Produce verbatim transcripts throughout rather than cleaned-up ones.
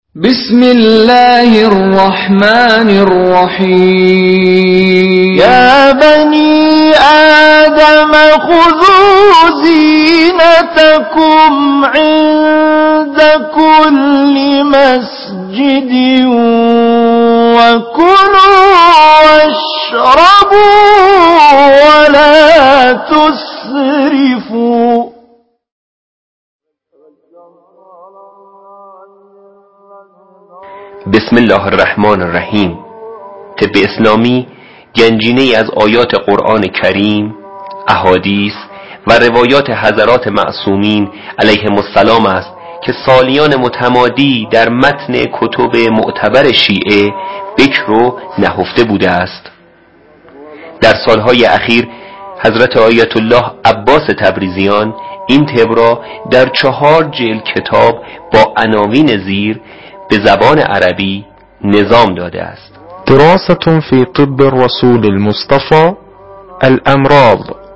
بسم الله الرحمن الرحيم يا بني آدم خذوا زينتكم عند كل مسجد وكلوا واشربوا ولا تسرفوا. بسم الله الرحمن الرحیم. طب اسلامی گنجینه‌ای از آیات قرآن کریم، احادیث و روایات حضرات معصومین علیهم السلام است که سالیان متمادی در متن کتب معتبر شیعه بکر و نهفته بوده است. در سالهای اخیر حضرت آیت الله عباس تبریزیان این طب را در چهار جلد کتاب با عناوین زیر به زبان عربی نظام داده است. دراسة في طب الرسول المصطفى الأمراض.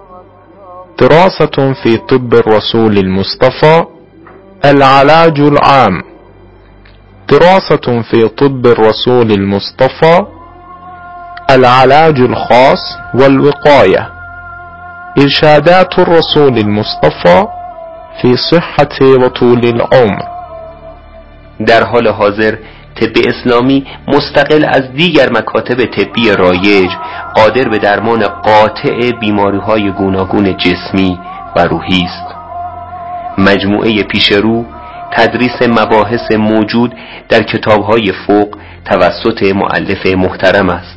دراسة في طب الرسول المصطفى العلاج العام. دراسة في طب الرسول المصطفى العلاج الخاص والوقاية. إرشادات الرسول المصطفى في صحة وطول العمر. در حال حاضر طب اسلامی مستقل از دیگر مکاتب طبی رایج قادر به درمان قاطع بیماری‌های گوناگون جسمی و روحی است. مجموعه پیشرو تدریس مباحث موجود در کتاب‌های فوق توسط مؤلف محترم است.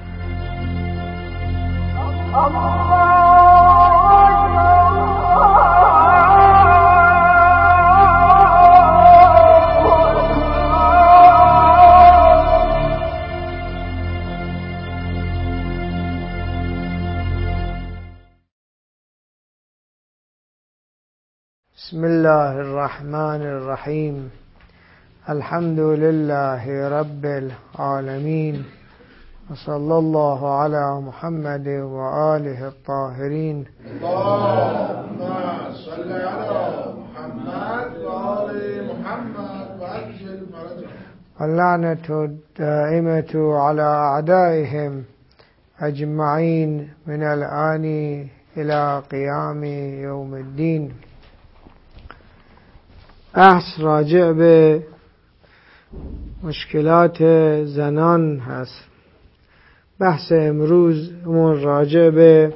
بسم الله الرحمن الرحيم. الحمد لله رب العالمين وصلى الله على محمد وآله الطاهرين. اللهم صل على محمد وآل محمد وعجل فرجهم. واللعنة الدائمة على أعدائهم أجمعين من الآن إلى قيام يوم الدين. بحث راجع به مشکلات زنان هست. بحث امروز من راجع به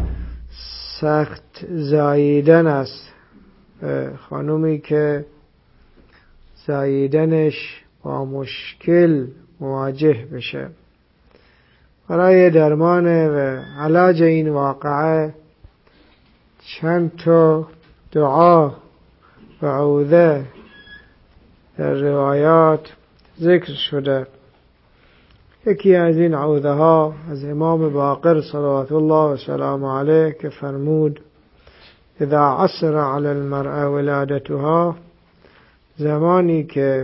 سخت زاییدن است. خانومی که زاییدنش با مشکل مواجه بشه. برای درمان و علاج این واقعه چند تا دعا و عوده در روایات ذکر شده. یکی از این عوده ها از امام باقر صلوات الله و سلام علیه که فرمود اذا عسر علی المرأة ولادتها، زمانی که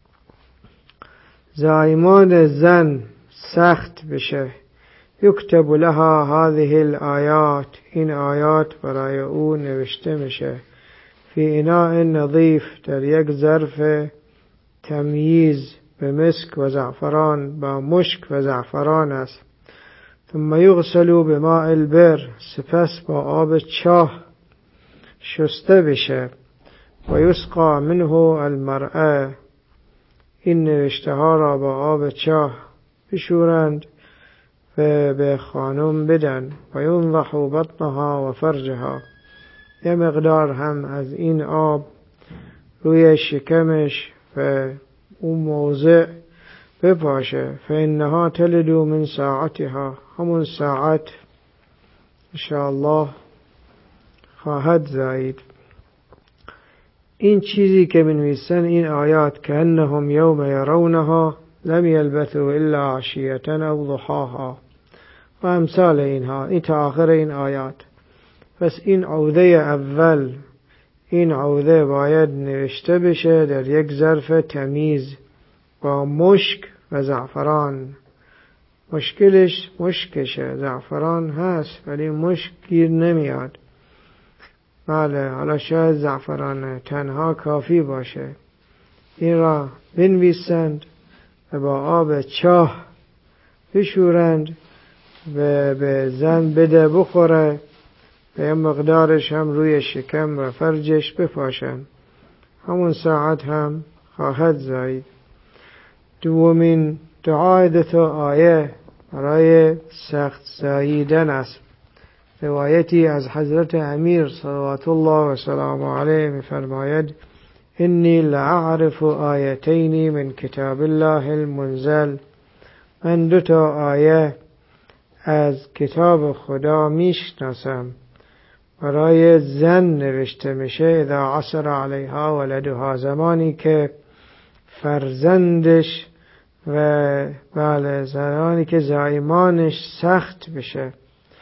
زایمان زن سخت بشه، یکتب لها هذه الآیات، این آیات برای او نوشته میشه، فی اناء نظیف، در یک ظرف تمیز به مسک و زعفران، با مشک و زعفران است. ثم یغسل بماء البر، سپس با آب چاه شسته بشه. و یسقى منه المرأة، این نوشته ها را با آب چاه بشورند و به خانم بدن. و ینضح بطنها و فرجها، یه مقدار هم از این آب روی شکمش و اون موضع بپاشه. فإنها تلد من ساعتها، همون ساعت انشاءالله خواهد زایید. این چیزی که بنویسن این آیات که انهم یوم یرونها لم یلبثوا الا عشیة او ضحاها و امثال اینها، این تا آخر این آیات. پس این عوده اول، این عوده باید نوشته بشه در یک ظرف تمیز با مشک و زعفران. مشکلش مشکشه، زعفران هست ولی مشک گیر نمیاد. بله، حالا شاید زعفران تنها کافی باشه. این را بنویسند و با آب چاه بشورند و به زن بده بخوره و یه مقدارش هم روی شکم و فرجش بپاشند. همون ساعت هم خواهد زایید. دومین دعای دو آیه برای سخت زاییدن است. روایتی از حضرت امیر صلوات الله و سلام علیه می فرماید: انی لأعرف آیتین من کتاب الله المنزل. من دو تا آیه از کتاب خدا میشناسم برای زن نوشته میشه. اذا عسر علیها ولدها، زمانی که فرزندش و بله زمانی که زایمانش سخت بشه.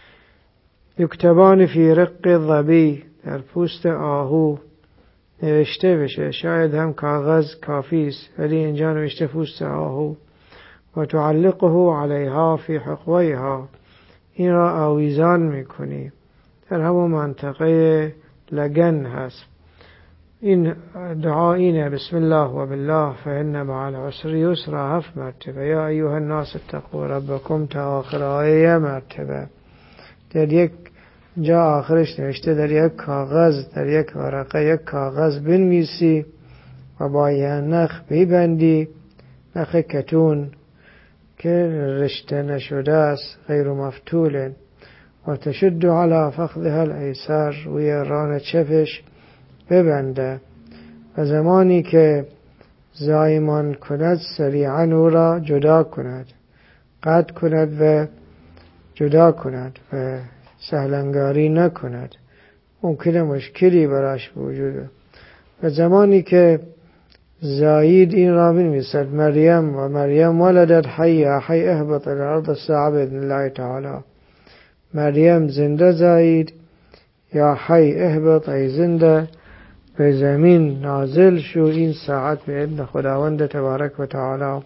یکتبان فی رق الظبی، در پوست آهو نوشته بشه. شاید هم کاغذ کافی است، ولی اینجا نوشته پوست آهو. و تعلقه علیها فی حقویها، این را آویزان میکنی. در همون منطقه لگن هست. این دعا اینه: بسم الله و بالله فإن مع العسر یسرا، هفت مرتبه. یا ایها الناس اتقوا ربکم تا آخر آیه مرتبه. در یک جا آخرش نوشته در یک کاغذ، در یک ورقه یک کاغذ بنویسی و با یه نخ ببندی، نخ کتون که رشته نشده است، غیر مفتول. و تشد علی فخذها الایسر، روی ران چپش ببنده. و زمانی که زایمان کند سریعا او را جدا کند، قطع کند و جدا کند و سهلنگاری نکند. ممکنه مشکلی براش وجوده. و زمانی که زاید این را بنویسد: مریم و مریم ولدت حی حی اهبط الارض الساعه باذن الله تعالی. مریم زنده زاید، یا حی اهبط ای زنده به زمین نازل شو این ساعت به اذن خداوند تبارک و تعالی.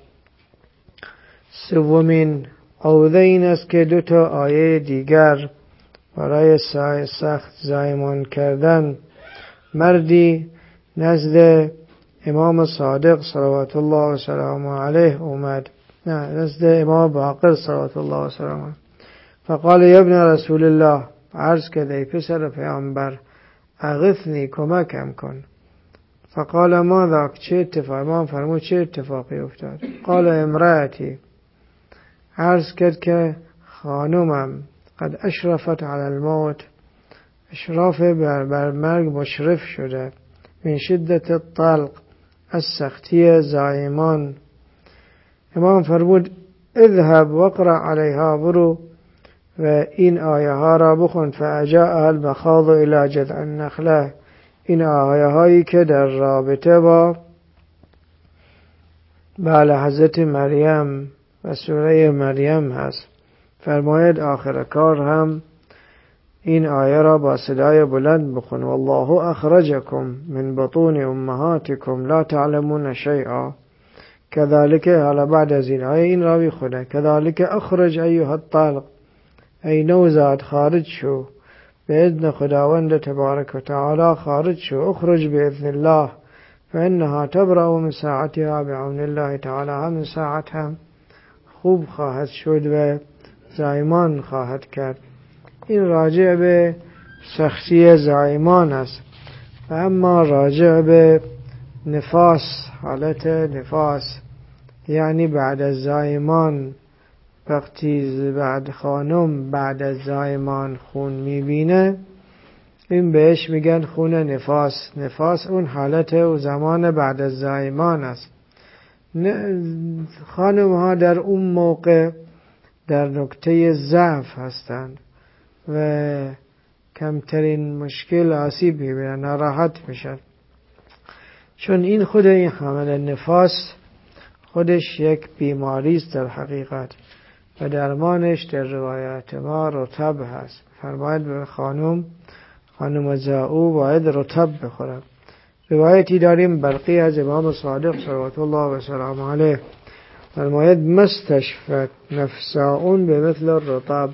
سومین عوضین است که دو تا آیه دیگر برای سخت زایمان کردن. مردی نزد امام صادق صلوات الله و سلام علیه اومد، نه نزد امام باقر صلوات الله و سلام علیه. فقال یا ابن رسول الله، عرض کرد ای پسر پیامبر، اغثنی، کمکم کن. فقال ما ذاک، چه اتفاق؟ امام فرمود چه اتفاقی افتاد؟ قال امرأتی، عرض کرد که خانمم قد اشرفت علی الموت، اشراف بر, بر مرگ مشرف شده. من شدت الطلق، از سختی زایمان. امام فرمود اذهب واقرأ علیها، برو و این آیه ها را بخون. فاجاء المخاض الی جذع النخله، این آیه هایی که در رابطه با بله حضرت مریم و سوره مریم هست. فرماید آخر کار هم این آیه را با صدای بلند بخون: والله اخرجکم من بطون امهاتکم لا تعلمون شیئا کذالک. حالا بعد از این آیه این را بخونه: کذالک اخرج ایها الطلق، ای نوزاد خارج شو به اذن خداوند تبارک و تعالی، خارج شو. اخرج باذن الله فانها تبرأ من ساعتها بعون الله تعالی. هم ساعت هم خوب خواهد شد و زایمان خواهد کرد. این راجع به سختی زایمان است. و اما راجع به نفاس، حالت نفاس یعنی بعد از زایمان، وقتی بعد خانم بعد از زایمان خون میبینه، این بهش میگن خون نفاس. نفاس اون حالت و زمان بعد از زایمان است. خانم ها در اون موقع در نقطه ضعف هستند و کمترین مشکل آسیب میبینن، ناراحت میشن. چون این خود این حامل نفاس خودش یک بیماری است در حقیقت و درمانش در روایات ما رطب هست. فرماید به خانم خانم زاو باید رطب بخورد. روایتی داریم برقی از امام صادق صلوات الله و سلام علیه، فرماید مستشفت نفساون به مثل رطب.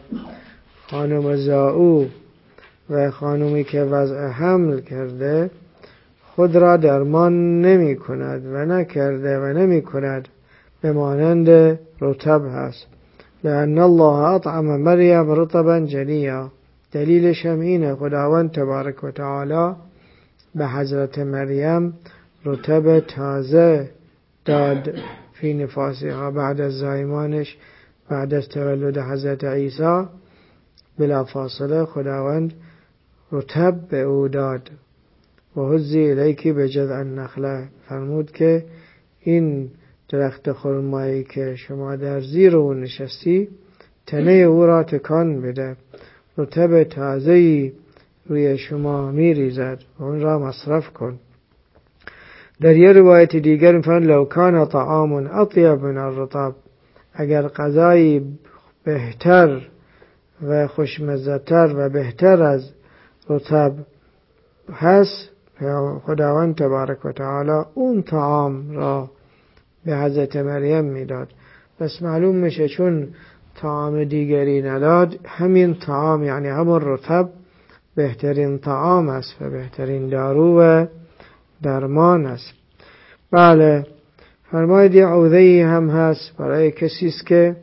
خانم زاو و خانومی که وضع حمل کرده خود را درمان نمی کند و نکرده و نمی کند به مانند رطب هست. لأن الله اطعم مریم رطبا جنیا. دلیلش هم اینه، خداوند تبارک و تعالی به حضرت مریم رطب تازه داد فی نفاسها بعد از زایمانش، بعد از تولد حضرت عیسی بلا فاصله خداوند رطب به او داد. و هزی الیکی به جذع النخله، فرمود که این درخت خرمایی که شما در زیر او نشستی تنه او را تکان بده، رطب تازه‌ای روی شما می ریزد و اون را مصرف کن. در یه روایت دیگر می‌فرماید لو کان طعام اطیب من الرطب، اگر غذایی بهتر و خوشمزه‌تر و بهتر از رطب هست، خداوند تبارک و تعالی اون طعام را به حضرت مریم میداد. بس معلوم میشه چون طعام دیگری نداد، همین طعام یعنی همون رطب بهترین طعام است و بهترین دارو و درمان است. بله، فرماید یه عوضه‌ای هم هست برای کسی است که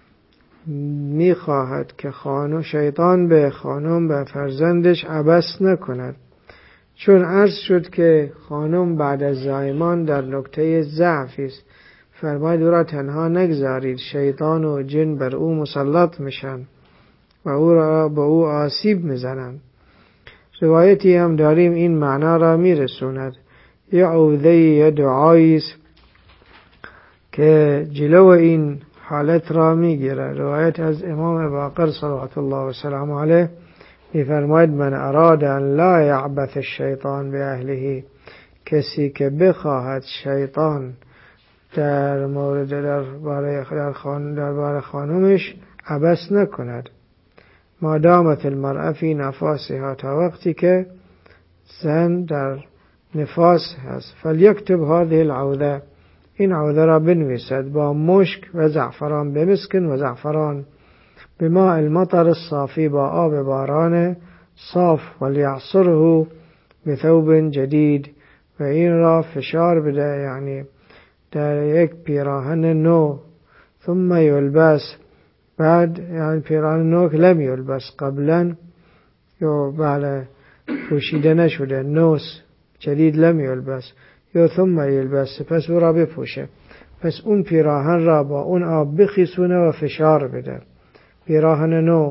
میخواهد که خانم شیطان به خانم به فرزندش عبث نکند، چون عرض شد که خانم بعد از زایمان در نقطه ضعفی است. فرماید او را تنها نگذارید، شیطان و جن بر او مسلط میشن و او را به او آسیب میزنند. روایتی هم داریم این معنا را میرسوند. یه عوضه یه دعایی است که جلو این حالت را میگیره. روایت از امام باقر صلوات الله و سلام علیه میفرماید من اراد ان لا یعبث الشیطان به اهله، کسی که بخواهد شیطان در مورد در باره در خان در باره خانمش عبث نکند، ما دامت المرأة فی نفاسها، تا وقتی که زن در نفاس هست. فلیکتب هذه العوذه، این عوذه را بنویسد با مشک و زعفران، بمسکن و زعفران، بما المطر الصافی، با آب باران صاف، ولیعصره بثوب جدید، و این را فشار بده یعنی در یک پیراهن نو، ثم یلبس، بعد یعنی پیراهن نو که لم یلبس قبلا یا بله پوشیده نشده، نوس جدید لم یلبس، یا ثم یلبس، پس او را بپوشه. پس اون پیراهن را با اون آب بخیسونه و فشار بده، پیراهن نو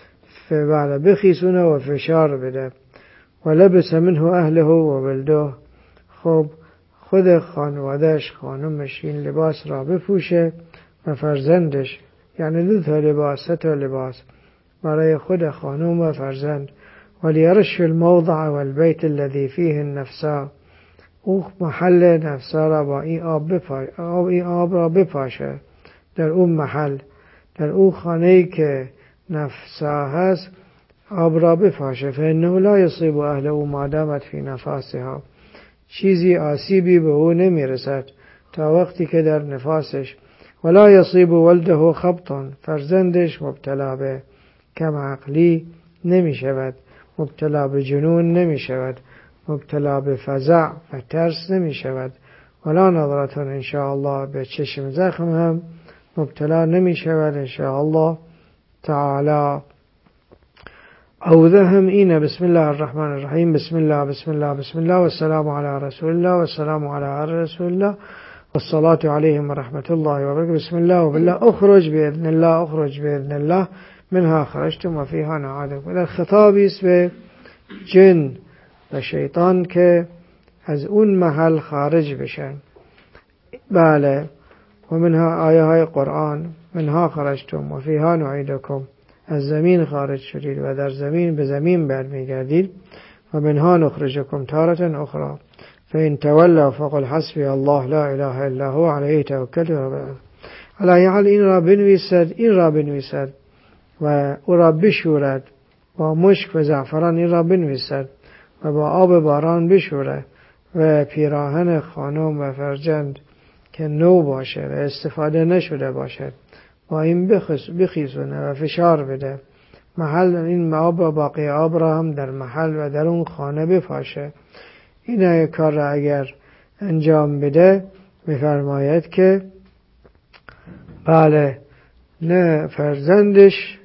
بله بخیسونه و فشار بده. و لبس منه اهله و ولده، خب خود خانوادش خانمش این لباس را بپوشه و فرزندش، یعنی دو تا لباس سه تا لباس برای خود خانم و فرزند. ولیرش الموضع والبیت الذي فيه النفسا، او محل نفسا را با این آب بپاشه، آب این آب را بپاشه در اون محل، در اون خانه‌ای که نفسا هست آب را بپاشه. فانه لا یصیب اهله ما دامت فی نفاسها، چیزی آسیبی به او نمیرسد تا وقتی که در نفاسش. ولا یصیب ولده خبطا، فرزندش مبتلا به کم عقلی نمی شود، مبتلا به جنون نمی شود، مبتلا به فزع و ترس نمی شود. ولا نظرتون انشاءالله، به چشم زخم هم مبتلا نمی شود انشاءالله تعالی. عوذه هم اینه، بسم الله الرحمن الرحیم، بسم الله بسم الله بسم الله والسلام علی رسول الله والسلام علی رسول الله والصلاة علیهم ورحمة الله وبرکاته. بسم الله وبالله اخرج باذن الله، اخرج باذن الله منها خرجتم و فیها نعادکم. در خطابی است به جن و شیطان که از اون محل خارج بشن. بله، و منها آیه های قرآن، منها خرجتم و فیها نعیدکم، از زمین خارج شدید و در زمین به زمین برمیگردید. و منها نخرجکم تارة اخرى فإن تولوا فقل حسبی الله لا اله الا هو علیه توکلت و علی حال این را بنویسد، این را بنویسد و او را بشورد با مشک و زعفران، این را بنویسد و با آب باران بشورد و پیراهن خانم و فرزند که نو باشه و استفاده نشده باشد با این بخیزونه و فشار بده. محل این آب و باقی آب را هم در محل و در اون خانه بپاشه. این کار را اگر انجام بده میفرماید که بله نه فرزندش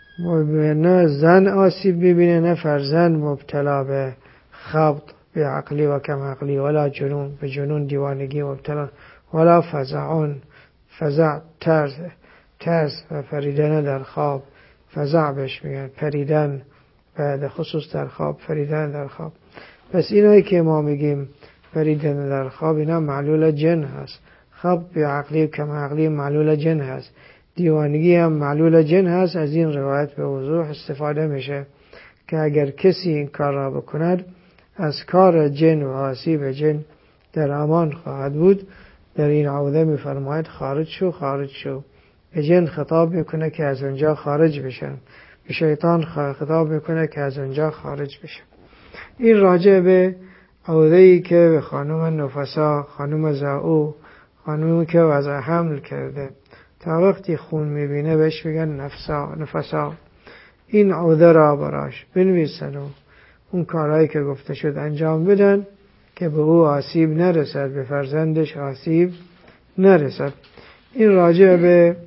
نه زن آسیب ببینه، نه فرزند مبتلا به خبط به عقلی و کم عقلی، ولا جنون به جنون دیوانگی مبتلا، ولا فزعون فزع ترس ترس و پریدن در خواب. فزع بهش میگن پریدن، بعد خصوص در خواب، پریدن در خواب. پس اینایی که ما میگیم پریدن در خواب اینا معلول جن هست. خبط به عقلی و کم عقلی معلول جن هست. دیوانگی هم معلول جن هست. از این روایت به وضوح استفاده میشه که اگر کسی این کار را بکند از کار جن و آسیب جن در امان خواهد بود. در این عوضه میفرماید خارج شو خارج شو. به جن خطاب میکنه که از اونجا خارج بشن، به شیطان خطاب میکنه که از اونجا خارج بشن. این راجع به عوضه‌ای که به خانم نفسا، خانم زاو، خانومی که وضع حمل کرده تا وقتی خون میبینه بهش میگن نفسا نفسا. این عوضه را براش بنویسن و اون کارهایی که گفته شد انجام بدن که به او آسیب نرسد، به فرزندش آسیب نرسد. این راجع به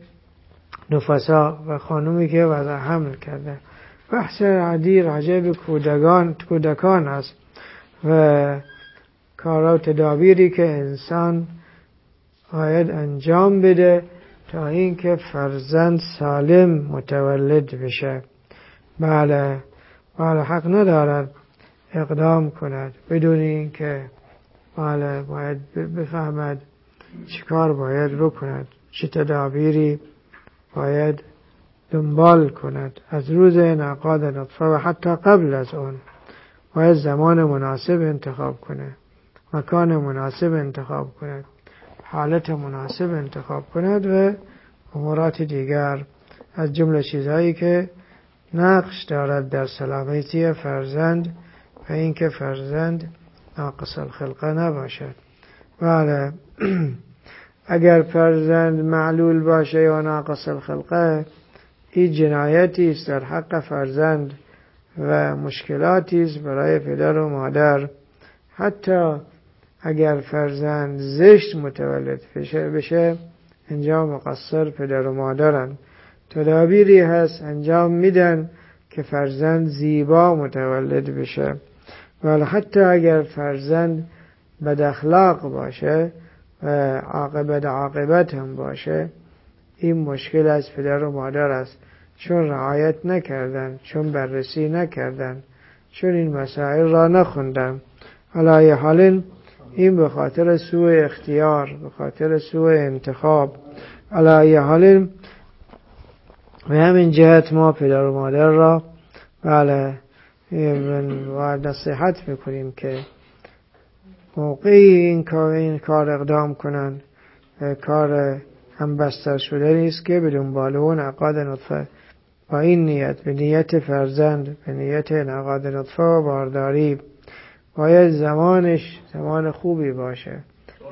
نفسا و خانومی که وضع حمل کرده. بحث عادی راجع به کودکان کودکان است و کارا و تدابیری که انسان باید انجام بده تا اینکه فرزند سالم متولد بشه. بله بله حق ندارد اقدام کند بدون اینکه بله باید بفهمد چه کار باید بکند، چه تدابیری باید دنبال کند. از روز انعقاد نطفه و حتی قبل از اون باید زمان مناسب انتخاب کنه، مکان مناسب انتخاب کند، حالت مناسب انتخاب کند و امورات دیگر از جمله چیزهایی که نقش دارد در سلامتی فرزند و اینکه فرزند ناقص الخلقه نباشد. بله اگر فرزند معلول باشه یا ناقص الخلقه این جنایتی است در حق فرزند و مشکلاتی است برای پدر و مادر. حتی اگر فرزند زشت متولد بشه اینجا مقصر پدر و مادرن. تدابیری هست انجام میدن که فرزند زیبا متولد بشه. ولی حتی اگر فرزند بد اخلاق باشه و عاقبت عاقبت هم باشه این مشکل از پدر و مادر است، چون رعایت نکردن، چون بررسی نکردن، چون این مسائل را نخوندن. علی حال این به خاطر سوء اختیار، به خاطر سوء انتخاب. علی حال به همین جهت ما پدر و مادر را بله و نصیحت میکنیم که موقعی این کار این کار اقدام کنند. کار هم بستر شده نیست که به دنبال اون انعقاد نطفه با این نیت، به نیت فرزند، به نیت انعقاد نطفه و بارداری باید زمانش زمان خوبی باشه.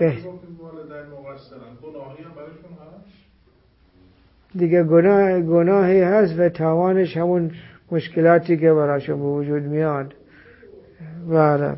دیگه گناه گناهی هست و تاوانش همون مشکلاتی که براشون به وجود میاد. بله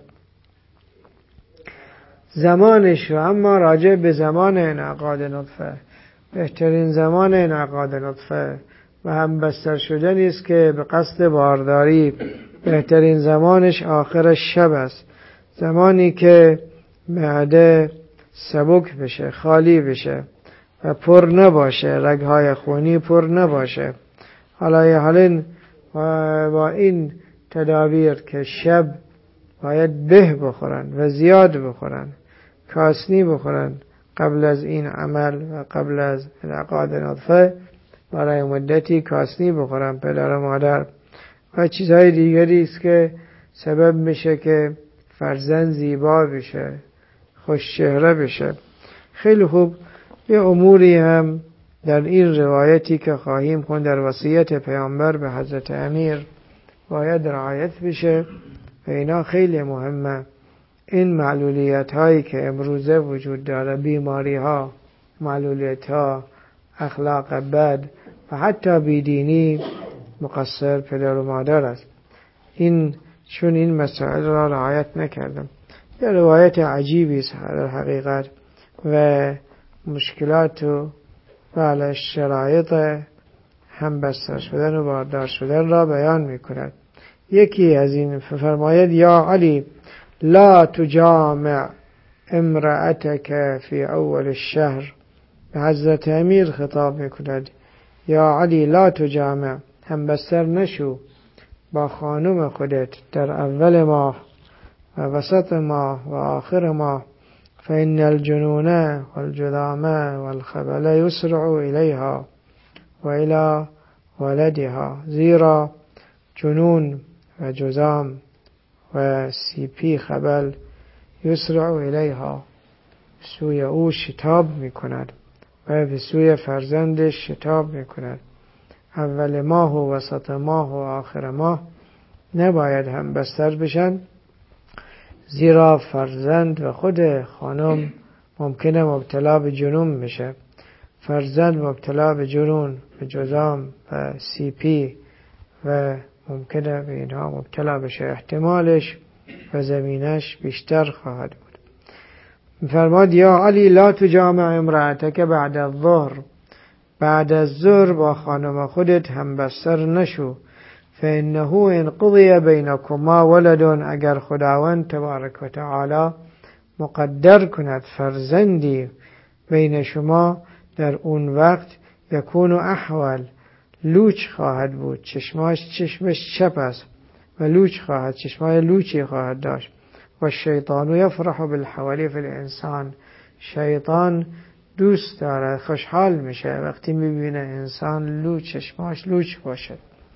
زمانش. و اما راجع به زمان انعقاد نطفه، بهترین زمان انعقاد نطفه و هم بستر شده نیست که به قصد بارداری بهترین زمانش آخر شب است، زمانی که معده سبک بشه، خالی بشه و پر نباشه، رگهای خونی پر نباشه. حالا حالا با این تدابیر که شب باید به بخورن و زیاد بخورن، کاسنی بخورن قبل از این عمل و قبل از انعقاد نطفه برای مدتی کاسنی بخورن پدر و مادر و چیزهای دیگری است که سبب میشه که فرزند زیبا بشه، خوش چهره بشه. خیلی خوب. یه اموری هم در این روایتی که خواهیم خوند در وصیت پیامبر به حضرت امیر باید رعایت بشه و اینا خیلی مهمه. این معلولیت هایی که امروزه وجود داره، بیماری ها، معلولیت ها، اخلاق بد و حتی بیدینی، مقصر پدر و مادر است. این چون این مسائل را رعایت نکردم. یه روایت عجیبی است در حقیقت و مشکلات و بله شرایط هم بستر شدن و باردار شدن را بیان می کند. یکی از این فرماید یا علی لا تجامع امرأتك فی اول الشهر، به حضرت امیر خطاب می کند یا علی لا تجامع، هم بستر نشو با خانم خودت در اول ماه و وسط ماه و آخر ماه، فإن الجنون والجذام والخبل يسرع إليها وإلى ولدها، زیرا جنون و جذام و سیپی خبل یسرع الیها سوی او شتاب می کند و به سوی فرزندش شتاب می کند. اول ماه و وسط ماه و آخر ماه نباید هم بستر بشن، زیرا فرزند و خود خانم ممکنه مبتلا به جنون بشه. فرزند مبتلا به جنون به جذام و سیپی و ممکنه به اینها مبتلا بشه، احتمالش و زمینش بیشتر خواهد بود. فرماد یا علی لا تجامع امرأتک بعد الظهر، بعد از ظهر با خانم خودت هم بستر نشو، فإنه ان قضی بینکما ولد، اگر خداوند تبارک و تعالی مقدر کند فرزندی بین شما در اون وقت، یکون احول، لوچ خواهد بود، چشماش چشمش چپ است و لوچ خواهد، چشمای لوچی خواهد داشت. و شیطان یفرح بالحولی فی الانسان، شیطان دوست داره خوشحال میشه وقتی میبینه انسان لوچ چشماش لوچ باشد.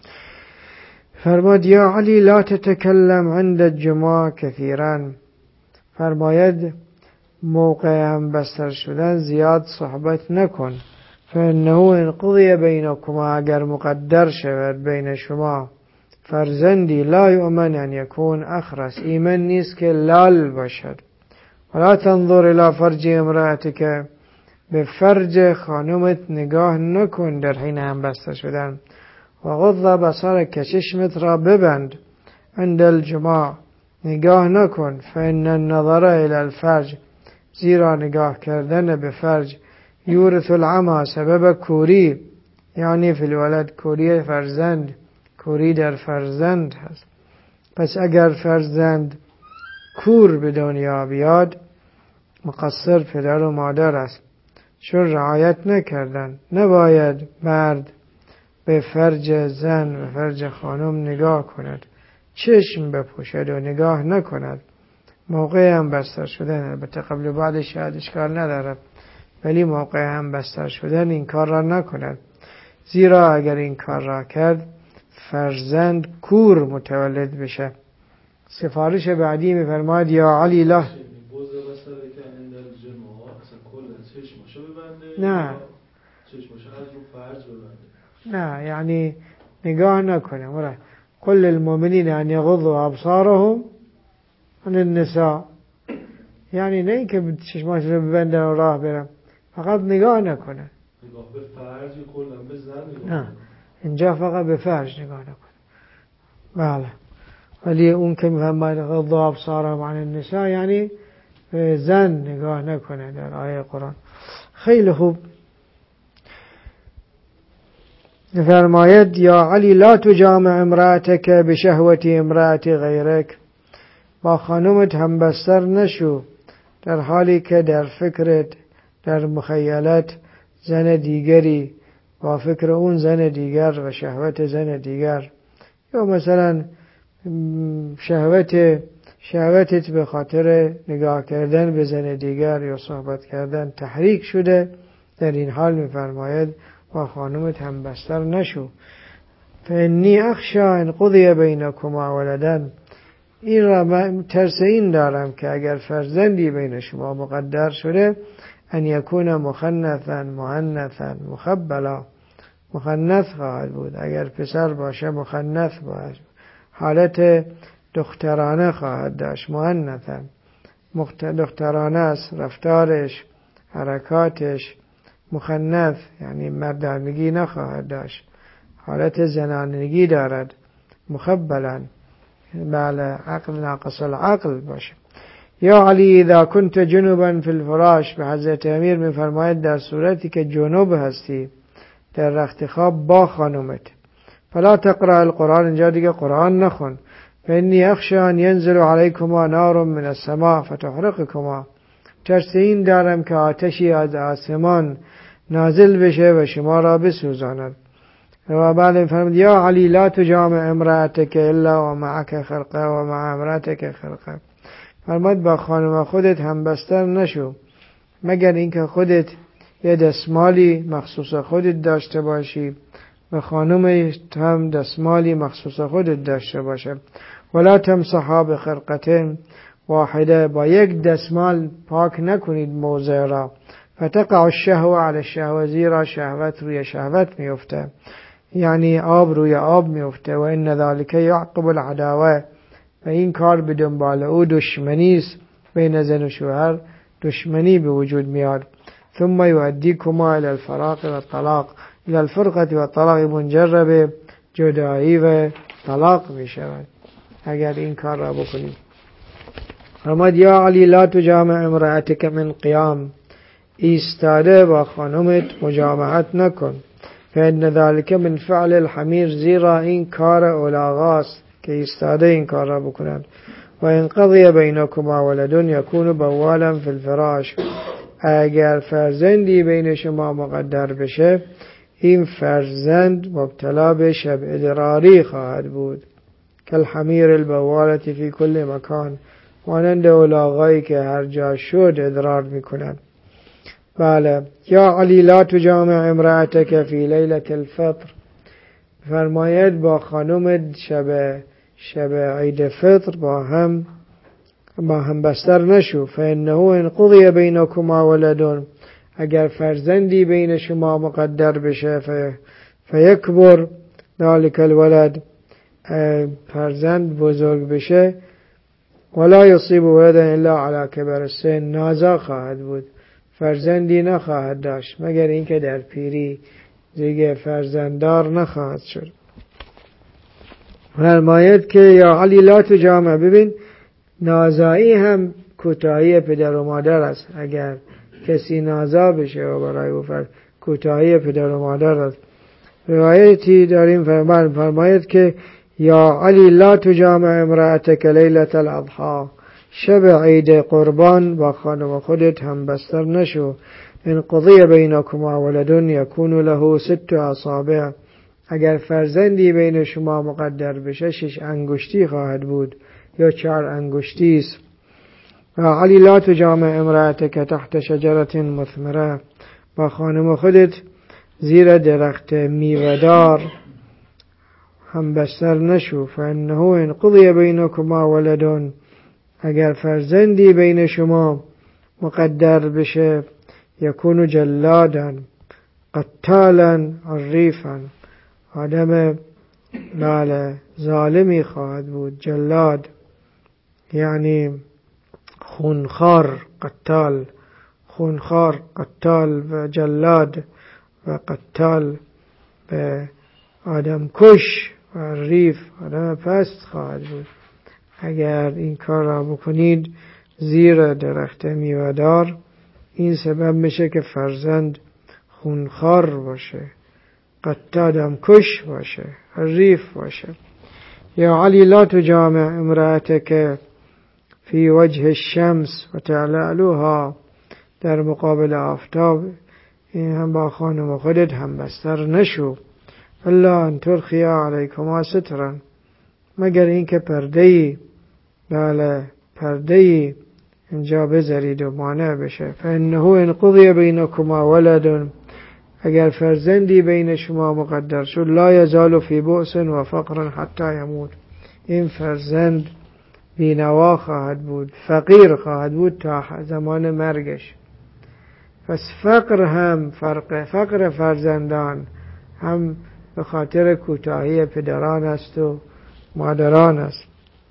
فرماد یا علی لا تتکلم عند الجماع کثیرا، فرماید موقع هم بستر شدن زیاد صحبت نکن، فانه ان قضی بینکما، اگر مقدر شود بین شما فرزندی، لا یؤمن ان یکون اخرس، ایمن نیست که لال باشد. ولا تنظر الى فرج امرأتک، به فرج خانمت نگاه نکن در حین هم بستر شدن. و غض بصرک، چشمت را ببند عند الجماع، نگاه نکن. فإن النظر الى الفرج، زیرا نگاه کردن به فرج یورث العمی، سبب کوری، یعنی فی الولد، کوری فرزند، کوری در فرزند هست. پس اگر فرزند کور به دنیا بیاد مقصر پدر و مادر است، چون رعایت نکردن. نباید مرد به فرج زن و فرج خانم نگاه کند، چشم بپوشد و نگاه نکند موقع هم بستر شدن. البته قبل و بعدش شاید اشکال ندارد، ولی موقع هم بستر شدن این کار را نکند، زیرا اگر این کار را کرد فرزند کور متولد بشه. سفارش بعدی میفرماید یا علی لا، نه نه یعنی نگاه نکنه. مرا قل المؤمنین ان یغضوا ابصارهم عن النساء، یعنی نه که چشماش رو ببندن و راه برم، فقط نگاه نکنه. نگاه به فرج کلا به زن نگاه، نه اینجا فقط به فرج نگاه نکنه. بله، ولی اون که میفرماید غضوا ابصارهم عن النساء یعنی به زن نگاه نکنه در آیه قرآن. خیلی خوب. فرماید یا علی لا تجامع امرأتک بشهوت امرأت غیرک، با خانمت هم بستر نشو در حالی که در فکرت در مخیلت زن دیگری، با فکر اون زن دیگر و شهوت زن دیگر، یا مثلا شهوت شهوتت به خاطر نگاه کردن به زن دیگر یا صحبت کردن تحریک شده، در این حال می‌فرماید با خانمت هم بستر نشو. فانی اخشی ان قضی بینکما ولدن، این را من ترس این دارم که اگر فرزندی بین شما مقدر شده، ان یکون مخنثا مؤنثا مخبلا، مخنث خواهد بود. اگر پسر باشه مخنث باشه، حالت دخترانه خواهد داشت. مؤنثا دخترانه است رفتارش، حرکاتش. مخنث یعنی مردانگی نخواهد داشت، حالت زنانگی دارد. مخبلا بله، عقل ناقص العقل باشه. یا علی اذا كنت جنبا فی الفراش، به حضرت امیر میفرماید در صورتی که جنوب هستی در رخت خواب با خانومت، فلا تقرأ القرآن، اینجا دیگه قرآن نخون، فإنی اخشى ان ينزل عليكما نار من السماء فتحرقكما، ترس این دارم که آتشی از آسمان نازل بشه و شما را بسوزاند. و بعد فرمود یا علی لا تجامع امرأتك الا و معك خرقه و مع امرأتك خرقه، فرمود با خانم خودت هم بستر نشو مگر اینکه خودت یه دستمالی مخصوص خودت داشته باشی و خانمت هم دستمالی مخصوص خودت داشته باشه. ولا تمسحا بخرقه واحده، با یک دستمال پاک نکنید موضع را، فتقع الشهوه علی الشهوه، زیرا شهوت روی شهوت میفته، یعنی آب روی آب میفته. و ان ذلك یعقب العداوه، و این کار به دنبال او دشمنی است بین زن و شوهر، دشمنی به وجود میاد. ثم یؤدیکما الی الفراق و الطلاق، الی الفرقه و الطلاق، منجر جدایی و طلاق میشود اگر این کار را بکنید. فرمود یا علی لا تجامع امرأتک من قیام، ایستاده با خانمت مجامعت نکن، فإن ذلك من فعل الحمیر، زیرا این کار اولاغاست که ایستاده این کار را بکنند. و ان قضی بینکما ولد یکون بوالا فی الفراش، اگر فرزندی بین شما مقدر بشه این فرزند مبتلا به شب ادراری خواهد بود، کالحمیر البوالة فی کل مکان، مانند اولاغایی که هر جا شد ادرار میکنند. بله. یا علی لا تجامع امرأتک فی لیلة الفطر، فرماید با خانم شب شب عید فطر با هم با هم بستر نشو، فانه ان قضی بینکما ولد، اگر فرزندی بین شما مقدر بشه فیکبر ذلک الولد، فرزند بزرگ بشه، ولا یصیب ولدا الا علی کبر السن، نازا خواهد بود، فرزندی نخواهد داشت مگر اینکه در پیری دیگه فرزنددار نخواهد شد. فرماید که یا علی لا تجامع، ببین نازایی هم کوتاهی پدر و مادر است، اگر کسی نازا بشه و برای او فرد کوتاهی پدر و مادر است. روایتی داریم فرماید که یا علی لا تجامع امرأتک لیلة الاضحی، شب عید قربان با خانم خودت هم بستر نشو، ان قضی بینکما ولد یکون له ست اصابع، اگر فرزندی بین شما مقدر بشه شش انگشتی خواهد بود یا چهار انگشتی است. و علی لا تجامع امرأتک تحت شجرة مثمره، با خانم خودت زیر درخت میوه‌دار هم بستر نشو، فانه ان قضی بینکما ولد، اگر فرزندی بین شما مقدر بشه یکون جلادا قتالا عریفا، آدم لاله ظالمی خواهد بود. جلاد یعنی خونخوار، قتال خونخوار، قتال و جلاد و قتال به آدم کش و عریف آدم پست خواهد بود. اگر این کار را بکنید زیر درخت میوه‌دار، این سبب میشه که فرزند خونخوار باشه، قتادم کش باشه، حریف باشه. یا علی لا تجامع امرأتک فی وجه الشمس و تعلعلوها، در مقابل آفتاب این هم با خانم خودت هم بستر نشو، الا ان ترخیا علیکما سترا، مگر اینکه پرده‌ای بله پرده‌ای اینجا بذارید و مانع بشه. فانه ان قضی بینکما ولد، اگر فرزندی بین شما مقدر شد لا یزال فی بؤس و فقر حتی یموت، این فرزند بینوا خواهد بود، فقیر خواهد بود تا زمان مرگش. پس فقر هم فرق فقر فرزندان هم به خاطر کوتاهی پدران است و مادران است.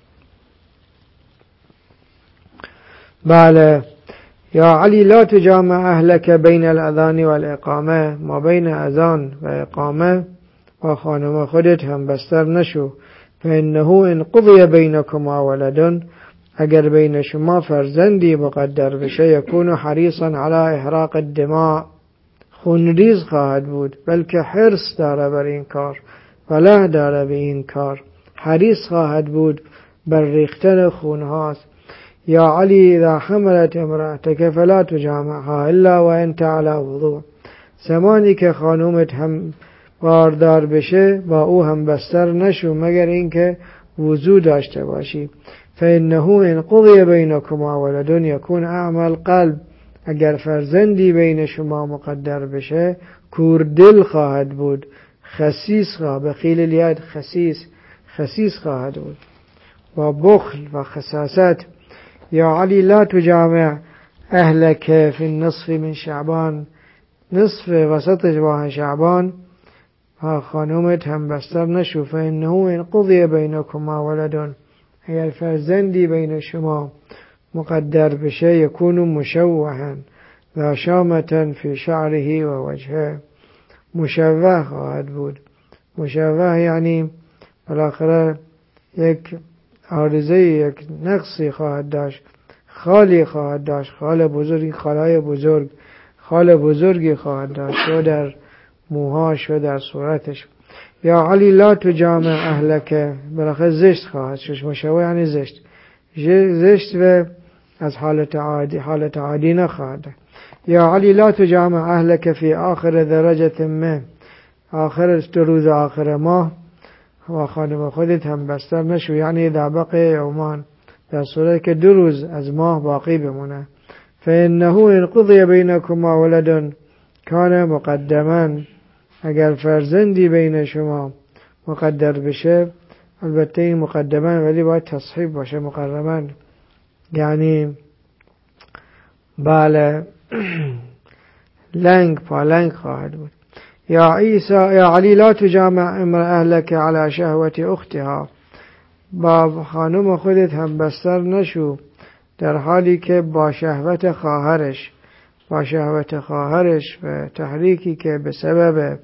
بله. یا علی لا تجامع اهلک بین الاذان والاقامه، ما بین اذان و اقامه با خانم خودت هم بستر نشو، فانه ان قضی بینکما ولد، اگر بین شما فرزندی مقدر بشه یکون حریصا علی احراق الدماء، خونریز خواهد بود، بلکه حرص داره بر این کار، وله داره به این کار، حریص خواهد بود بر ریختن خونهاست. یا علی اذا حملت امرأتک فلا تجامعها الا وانت علی وضوء، زمانی که خانومت هم باردار بشه با او هم بستر نشو مگر اینکه وضو داشته باشی. فانه ان قضی بینکما ولد یکون اعمى القلب، اگر فرزندی بین شما مقدر بشه کوردل خواهد بود، خسیس خواهد، بخیل الید خسیس، خسیس خواهد بود با بخل و خساست. یا علی لا تجامع اهلک فی النصف من شعبان، نصف وسط ماه شعبان خانومت هم بستر نشو. فانه ان قضی بینکما ولد، اگر فرزندی بین شما مقدر بشه یکون مشوها ذا شامة فی شعره و وجهه، مشوه خواهد بود. مشوه یعنی بالاخره یک عارضه، یک نقصی خواهد داشت، خالی خواهد داشت، خال بزرگی، خالای بزرگ، خال بزرگی خواهد داشت و در موهاش و در صورتش. یا علی لا تجامع اهلک، بالاخره زشت خواهد شد. مشوه یعنی زشت، زشت و از حالت عادی، حالت عادی نخواهد. یا علی لا تجامع اهلک فی آخر درجه من، آخر دو روز آخر ماه و خانم خودت هم بستر نشو، یعنی در بقی یومان، در صورت که دو روز از ماه باقی بمونه. فانه ان قضی بینکما ولد کان مقدما، اگر فرزندی بین شما مقدر بشه، البته این مقدما ولی باید تصحیب باشه، مقرما یعنی بله لنگ پالنگ خواهد بود. یا عیسی یا علی لا تجامع امرأ اهلک علی شهوت اختها، با خانم خودت هم بستر نشو در حالی که با شهوت خواهرش، با شهوت خواهرش و تحریکی که به سبب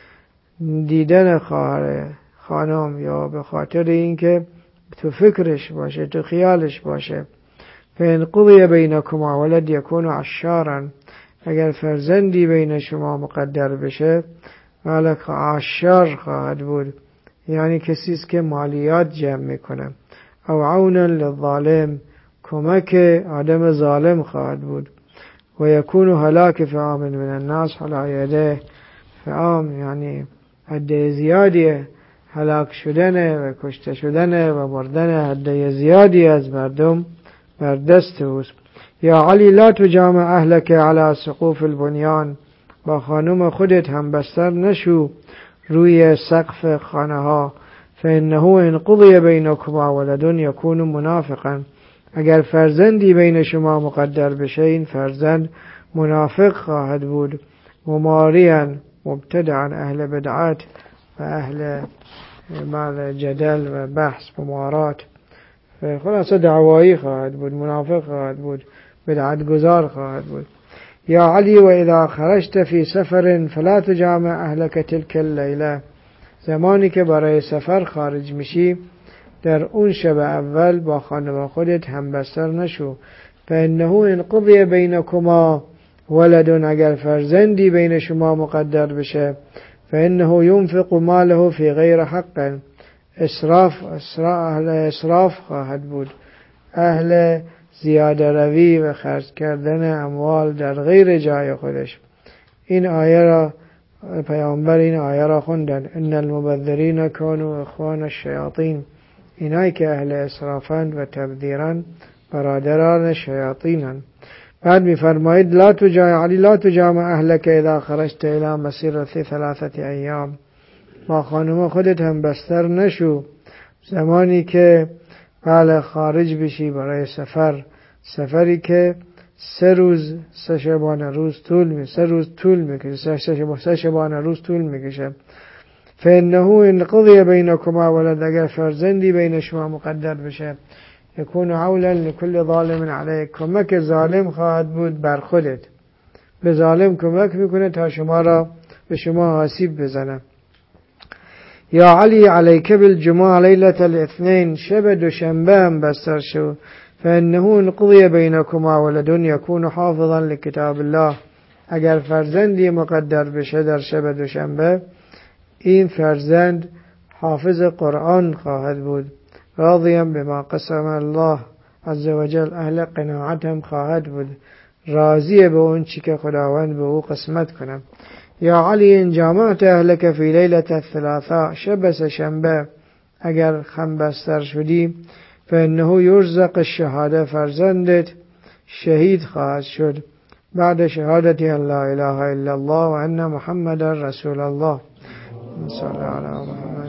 دیدن خواهر خانم یا به خاطر اینکه تو فکرش باشه، تو خیالش باشه. فإن قضی بینکما ولد یکون عشارا، اگر فرزندی بین شما مقدر بشه مالک عشار خواهد بود، یعنی کسیست که مالیات جمع میکنه. او عونا للظالم، کمک آدم ظالم خواهد بود. و یکون هلاک فعام من الناس علی یده، فعام یعنی حد زیادی هلاک شدن و کشته شدن و بردن حد زیادی از مردم بر دست اوست. یا علی لا تجامع اهلک علی سقوف البنیان، با خانم خودت هم بستر نشو روی سقف خانه ها. فانه ان قضی بینکما ولد یکون منافقا، اگر فرزندی بین شما مقدر بشه این فرزند منافق خواهد بود. مماریا مبتدعا، اهل بدعات و اهل مال جدل و بحث ممارات، خلاصه دعوایی خواهد بود، منافق خواهد بود، بدعت گذار خواهد بود. یا علی و اذا خرجت فی سفر فلا تجامع اهلک تلک اللیله، زمانی که برای سفر خارج میشی در اون شب اول با خانم خودت هم بستر نشو. فانه ان قضی بینکما ولد، اگر فرزندی بین شما مقدر بشه، فانه ينفق ماله فی غیر حق، اسراف اهل اسراف خواهد بود، اهل زیاده روی و خرج کردن اموال در غیر جای خودش. این آیه را پیامبر این آیه را خوندن، ان المبذرین کانوا اخوان الشیاطین، اینایی که اهل اسرافند و تبذیرند برادران شیاطینند. بعد میفرمایید لا تجامع علی لا تجامع اهلک اذا خرجت الى مسیرة ثلاثه ایام، با خانم خودت هم بستر نشو زمانی که بله خارج بشی برای سفر، سفری که سه روز سه شبانه روز طول می سه روز طول میکشه، سه شبانه روز طول میکشه. فانه ان قضی بینکما ولد، اگر فرزندی بین شما مقدر بشه، یکون عولا لكل ظالم علیک، کمک ظالم خواهد بود بر خودت، به ظالم کمک میکنه تا شما را به شما آسیب بزنه. یا علی علیک بالجماع لیلة الاثنین، شب دوشنبه هم بستر شو. فإنه إن قضي بینکما ولد یکون حافظا لکتاب الله، اگر فرزندی مقدر بشه در شب دوشنبه، این فرزند حافظ قرآن خواهد بود. راضیا بما قسم الله عز وجل، اهل قناعت هم خواهد بود، راضی به اون چی که خداوند به او قسمت کنه. یا علی ان جامعت اهلک فی لیلة الثلاثاء، شب سه‌شنبه اگر خمبستر شدی، فانه یرزق الشهاده، فرزندت شهید خواهد شد بعد شهادتی ان لا اله الا الله و ان محمد رسول الله. صلی علی محمد.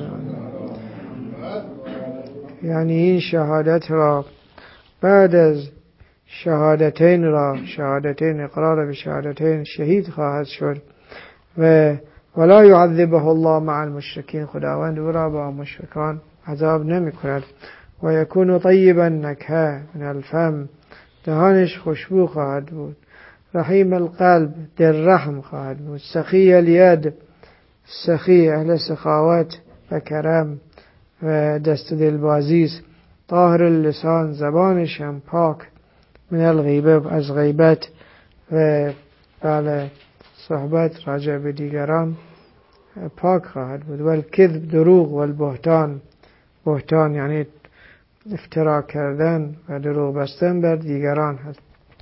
یعنی این شهادت را بعد از شهادتین را شهادتین اقرار به شهادتین شهید خواهد شد و ولا يعذبه الله مع المشرکین، خداوند او را با مشرکان عذاب نمی کند. و یکون طیبا نکهه من الفم، دهانش خوشبو خواهد بود. رحیم القلب، در رحم خواهد بود. سخی الید، سخی اهل سخاوت و کرم و دست دلبازی است. طاهر اللسان، زبانش هم پاک. من الغیبه، از غیبت و بله صحبت راجع به دیگران پاک خواهد بود. و الکذب، دروغ، و البهتان، بهتان یعنی افترا کردن و دروغ بستن بر دیگران هست.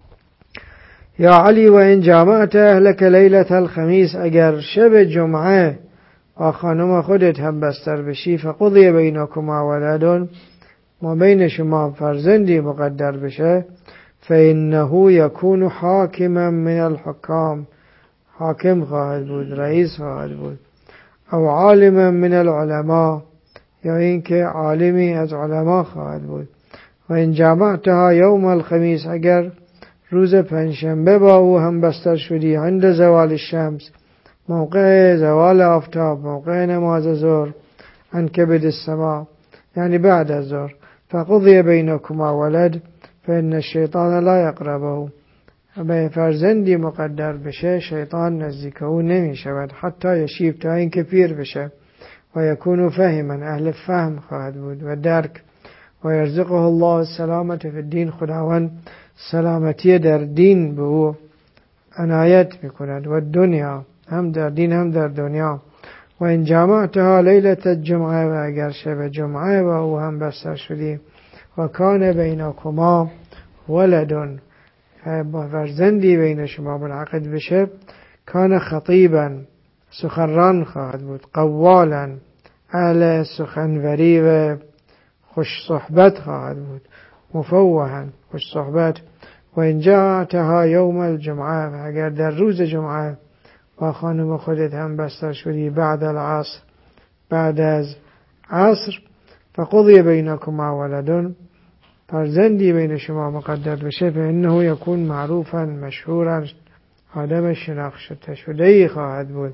یا علی و این جامعت اهلک لیلة الخمیس، اگر شب جمعه با خانم خودت هم بستر بشی، فقضی بینکما ولد، ما بین شما فرزندی مقدر بشه، فانه یکون حاکما من الحکام، حاکم خواهد بود، رئیس خواهد بود. او عالما من العلماء، یا اینکه عالمی از علما خواهد بود. و این جامعتها یوم الخمیس، اگر روز پنجشنبه با او هم بستر شدی، عند زوال الشمس، موقع زوال آفتاب، موقع نماز ظهر، عن کبد السما یعنی بعد از ظهر، فقضی بینکما ولد فإن الشیطان لا یقربه، به فرزندی مقدر بشه شیطان نزدیک او نمی شود، حتی یشیب، تا اینکه پیر بشه. و یکون فهما، اهل فهم خواهد بود و درک. و یرزقه الله السلامت فی الدین، خداوند سلامتی در دین به او عنایت میکند. و دنیا، هم در دین هم در دنیا. و این جامعتها لیلة الجمعه، و اگر شب جمعه با او هم بستر شدی، و کان بینکما ولدن، با فرزندی بین شما منعقد بشه، کان خطیبا، سخنران خواهد بود. قوالا، اهل سخنوری و خوش صحبت خواهد بود. مفوها، خوش صحبت. و این جاءتها یوم الجمعه، و اگر در روز جمعه با خانم خودت هم بستر شدی، بعد العصر، بعد از عصر، فقضی بینکما ولدن، فرزندی بین شما مقدر بشه، فانه یکون معروفا مشهورا، آدم شناخته شده‌ای خواهد بود،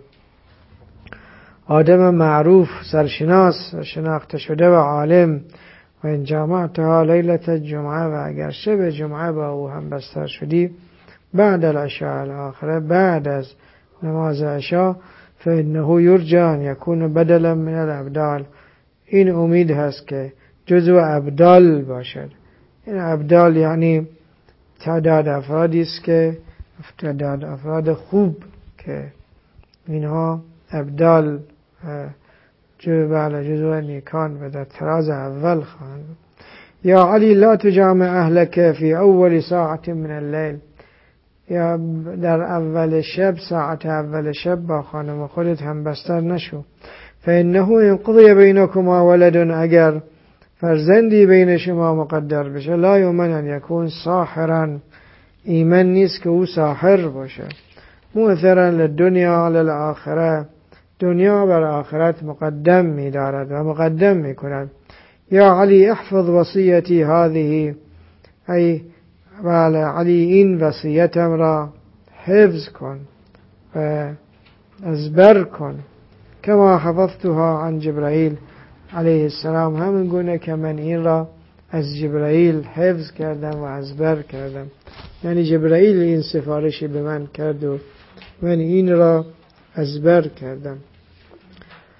آدم معروف، سرشناس، شناخته شده و عالم. و این جامعتها لیلة الجمعه، و اگر شب جمعه با او هم بستر شدی، بعد العشاء الاخره، بعد از نماز عشاء، فانه یرجى ان یکون بدلا من الابدال، این امید هست که جزو ابدال باشد. این ابدال یعنی تعداد افرادی است که تعداد افراد خوب که اینها ابدال جو بالا جزو نیکان و در تراز اول خواهند. یا علی لا تجامع اهلک فی اول ساعت من اللیل، یا در اول شب، ساعت اول شب با خانم خودت هم بستر نشو. فانه ان قضی بینکما ولد، اگر فرزندی بین شما مقدر بشه، لا یؤمن ان یکون ساحرا، ایمن نیست که او ساحر باشه. مؤثرا للدنیا للآخره، دنیا بر آخرت مقدم می دارد و مقدم می کند. یا علی احفظ وصیتی هذه، ای بله علی این وصیتم را حفظ کن و ازبر کن، کما حفظتها عن جبرائیل علیه السلام، همین گونه که من این را از جبرائیل حفظ کردم و ازبر کردم. یعنی جبرائیل این سفارشی به من کرد و من این را ازبر کردم.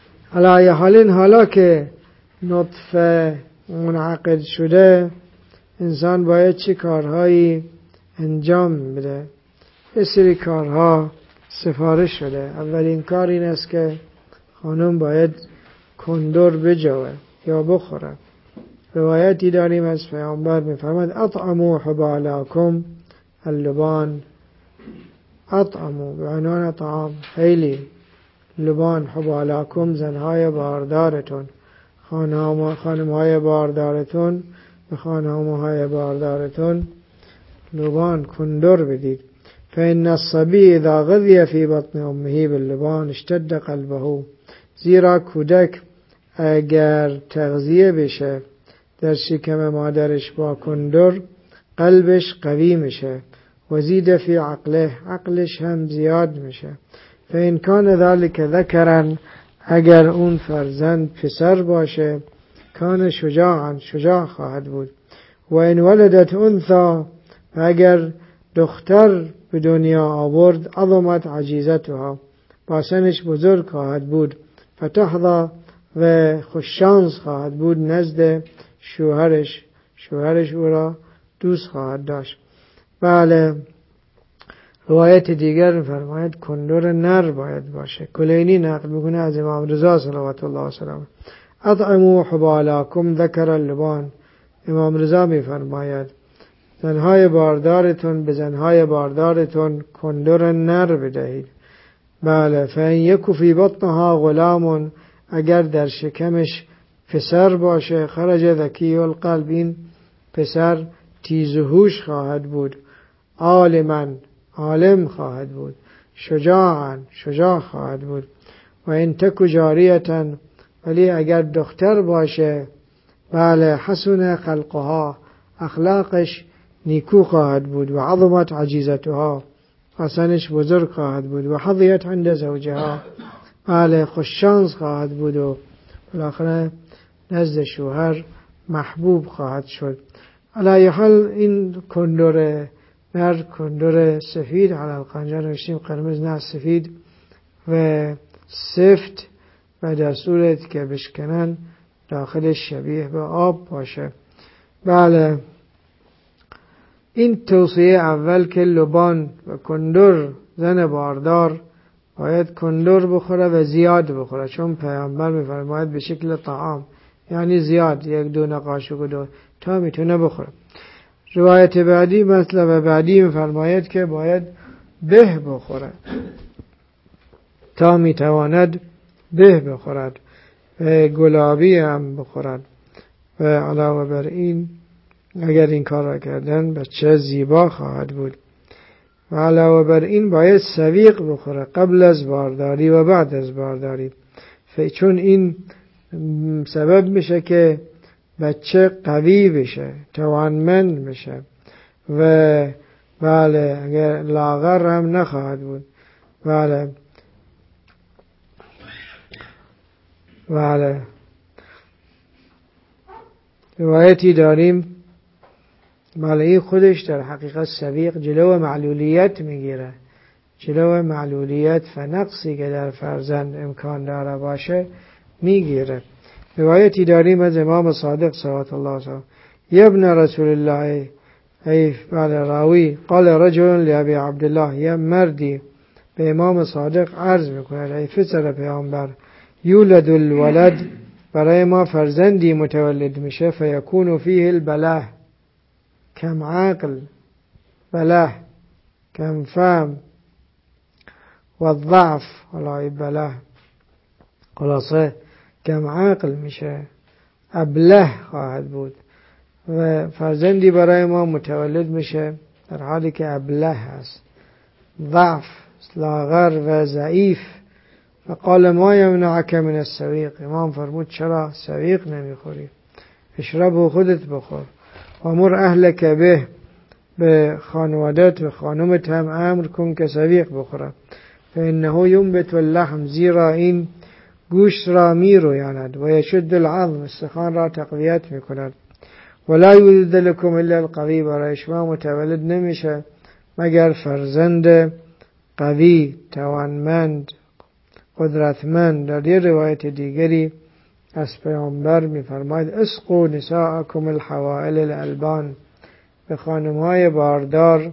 علی حال، حالا که نطفه منعقد شده انسان باید چه کارهایی انجام بده. یه سری کارها سفارش شده. اولین کار این است که خانم باید کندر بجوه یا بخوره. روایتی داریم از پیامبر میفرماد اطعموا حبالاکم اللبان. اطعموا به عنوان طعام، خیلی لبان، حبالاکم زنهای باردارتون، خانمهای باردارتون به خانمهای باردارتون لبان کندر بدید. فإن الصبي اذا غذي في بطن امه باللبان اشتد قلبه. زیرا کودک اگر تغذیه بشه در شکم مادرش با کندر قلبش قوی میشه و زید فی عقله، عقلش هم زیاد میشه. فإن کان ذلك ذکرا، اگر اون فرزند پسر باشه کان شجاعا، شجاع خواهد بود. و این ولدت انثى، اگر دختر به دنیا آورد عظمت عجیزتها، باسنش بزرگ خواهد بود. فتحظى، و خوششانس خواهد بود نزد شوهرش، شوهرش او را دوست خواهد داشت. بله. روایت دیگر می‌فرماید کندر نر باید باشه. کلینی نقل میکنه از امام رضا صلوات الله وسلامه اطعموا حبالاکم ذکر اللبان. امام رضا می‌فرماید زنهای باردارتون به زنهای باردارتون کندر نر بدهید. بله. فإن یک فی بطنها غلام، اگر در شکمش پسر باشه خرج ذکی القلب، این پسر تیزهوش خواهد بود. عالما، عالم خواهد بود. شجاعا، شجاع خواهد بود. و این تک جاریتا، ولی اگر دختر باشه بله حسن خلقها، اخلاقش نیکو خواهد بود. و عظمت عجیزتها، حسنش بزرگ خواهد بود. و حظیت عند زوجها، بله خوششانس خواهد بود و بالاخره نزد شوهر محبوب خواهد شد. علی حال این کندر نر، کندر سفید، علی القنجه نوشتیم قرمز نه سفید و سفت، و در صورت که بشکنن داخلش شبیه به آب باشه. بله. این توصیه اول که لبان و کندر، زن باردار باید کندر بخوره و زیاد بخوره، چون پیامبر میفرماید به شکل طعام، یعنی زیاد، یک دو نقاشق و دو تا میتونه بخوره. روایت بعدی مطلب بعدی میفرماید که باید به بخوره تا میتواند به بخورد و گلابی هم بخورد. و علاوه بر این اگر این کار را کردن بچه زیبا خواهد بود. و علاوه بر این باید سویق بخوره قبل از بارداری و بعد از بارداری، چون این سبب میشه که بچه قوی بشه، توانمند بشه و بله اگر لاغر هم نخواهد بود. بله. بله. روایتی داریم بله این خودش در حقیقت سویق جلو معلولیت میگیره، جلو معلولیت و نقصی که در فرزند امکان داره باشه میگیره. روایتی داریم از امام صادق صلوات الله علیه یا ابن رسول الله، ای بله راوی، قال رجل لابی عبدالله، یا مردی به امام صادق عرض میکنه ای پسر پیامبر، یولد الولد، برای ما فرزندی متولد میشه، فیکون فیه البله، کم عقل، بله کم فهم و الضعف، والله بله خلاصه کم عقل میشه، ابله خواهد بود. و فرزندی برای ما متولد میشه در حالی که ابله هست، ضعف، لاغر و ضعیف. فقال ما یمنعک من السویق، امام فرمود چرا سویق نمیخوری؟ اشربو، خودت بخور. و امر اهلک به، به خانوادت و خانمت هم امر کن که سویق بخوره. فانه ینبت اللحم، زیرا این گوشت را می رویاند، و یشد العظم، استخوان را تقویت می کند. ولا یولد لکم الا القوی، برای شما متولد نمیشه مگر فرزند قوی، توانمند، قدرتمند. در یه روایت دیگری از پیامبر می فرماید اسقوا نساءکم الحوائل الالبان، به خانم‌های باردار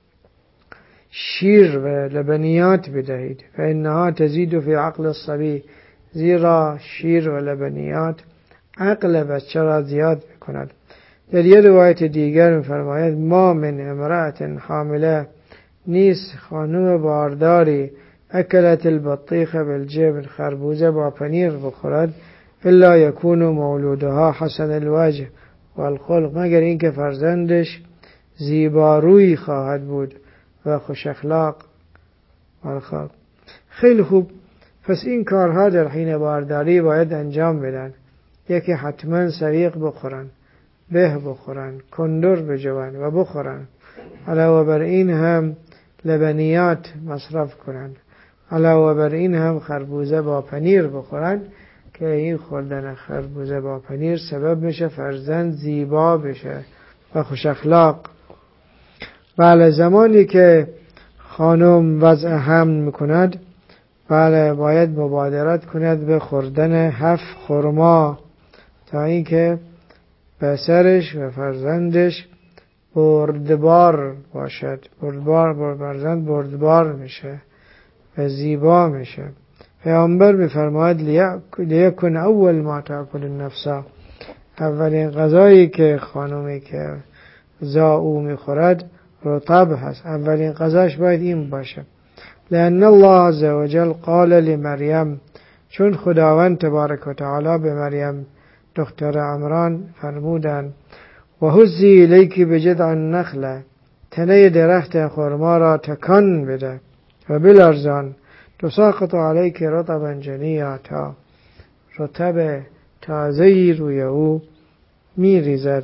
شیر و لبنیات بدهید فإنها تزید فی عقل الصبی، زیرا شیر و لبنیات عقل بچه را زیاد می‌کند. در یه روایت دیگر می‌فرماید ما من امرأة حامله، نیست خانم بارداری اکلت البطیخ بالجبن، خربوزه با پنیر بخورد، الا یکون مولودها حسن الوجه والخلق، مگر اینکه فرزندش زیبارویی خواهد بود و خوش اخلاق والخلق. خیلی خوب. پس این کارها در حین بارداری باید انجام بدن. یکی حتما سویق بخورن، به بخورن، کندر بجوان و بخورن. علاوه بر این هم لبنیات مصرف کنن. علاوه بر این هم خربوزه با پنیر بخورن که این خوردن خربوزه با پنیر سبب میشه فرزند زیبا بشه و خوش اخلاق. بله، زمانی که خانم وضع حمل میکند، بله باید مبادرت کند به خوردن هفت خرما تا اینکه پسرش و فرزندش بردبار باشد. بردبار بر فرزند بردبار میشه و زیبا میشه. پیامبر میفرماید لیکن اول ما تاکل النفس، اولین غذایی که خانومی که زاو میخورد رطب هست، اولین غذاش باید این باشه. لأن الله عز وجل قال لمریم، چون خداوند تبارک و تعالی به مریم دختر عمران فرمودند و هزی الیکی بجذع النخله، تنه درخت خرما را تکان بده و بلرزان، تساقط علیک رطبا جنیا، تا رطب تازه‌ای روی او میریزد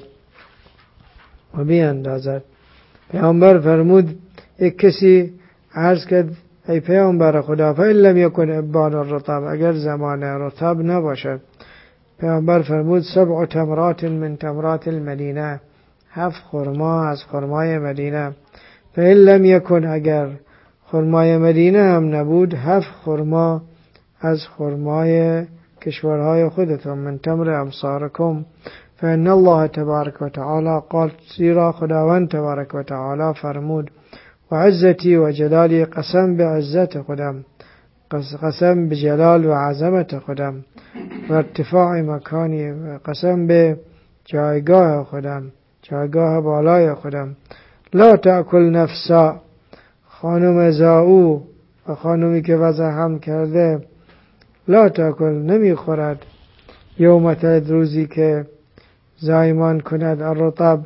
و بیاندازد. پیامبر فرمود، یک کسی عرض کرد ای پیامبر خدا فإن لم یکن ابان الرطب، اگر زمان رطب نباشد. پیامبر فرمود سبع تمرات من تمرات المدینه، هفت خرما از خرمای مدینه. فإن لم یکن، اگر خرمای مدینه هم نبود، هفت خرما از خرمای کشورهای خودتون، من تمر امصارکم. فإن الله تبارک و تعالی قال، زیرا خداوند تبارک و تعالی فرمود و عزتی و جلالی، قسم به عزت خودم، قسم به جلال و عظمت خودم، و ارتفاع مکانی، قسم به جایگاه خودم، جایگاه بالای خودم. لا تأکل نفسا، خانم زاو و خانمی که وضع حمل کرده، لا تأکل، نمی خورد، یوم تلد، روزی که زایمان کند، الرطب،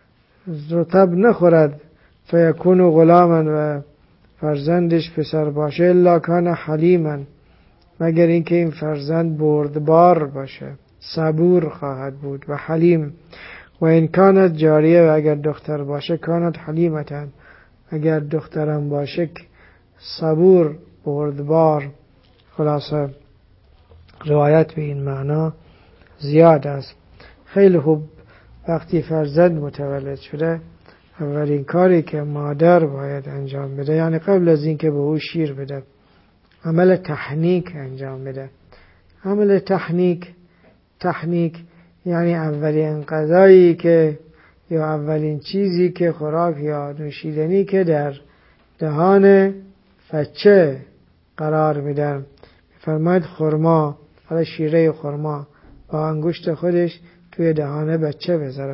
رطب نخورد، فیکون غلاما، و فرزندش پسر باشه، الا کان حلیما، مگر اینکه این فرزند بردبار باشه، صبور خواهد بود و حلیم. و این کانت جاریه، و اگر دختر باشه، کانت حلیمتن، اگر دخترم باشه صبور بردبار. خلاصه روایت به این معنا زیاد است. خیلی خوب. وقتی فرزند متولد شده، اولین کاری که مادر باید انجام بده، یعنی قبل از این که به او شیر بده، عمل تحنیک انجام بده. عمل تحنیک تحنیک یعنی اولین غذایی که یا اولین چیزی که خوراک یا نوشیدنی که در دهان بچه قرار میدن. فرماید خرما، حالا شیره خرما با انگشت خودش توی دهان بچه بذاره.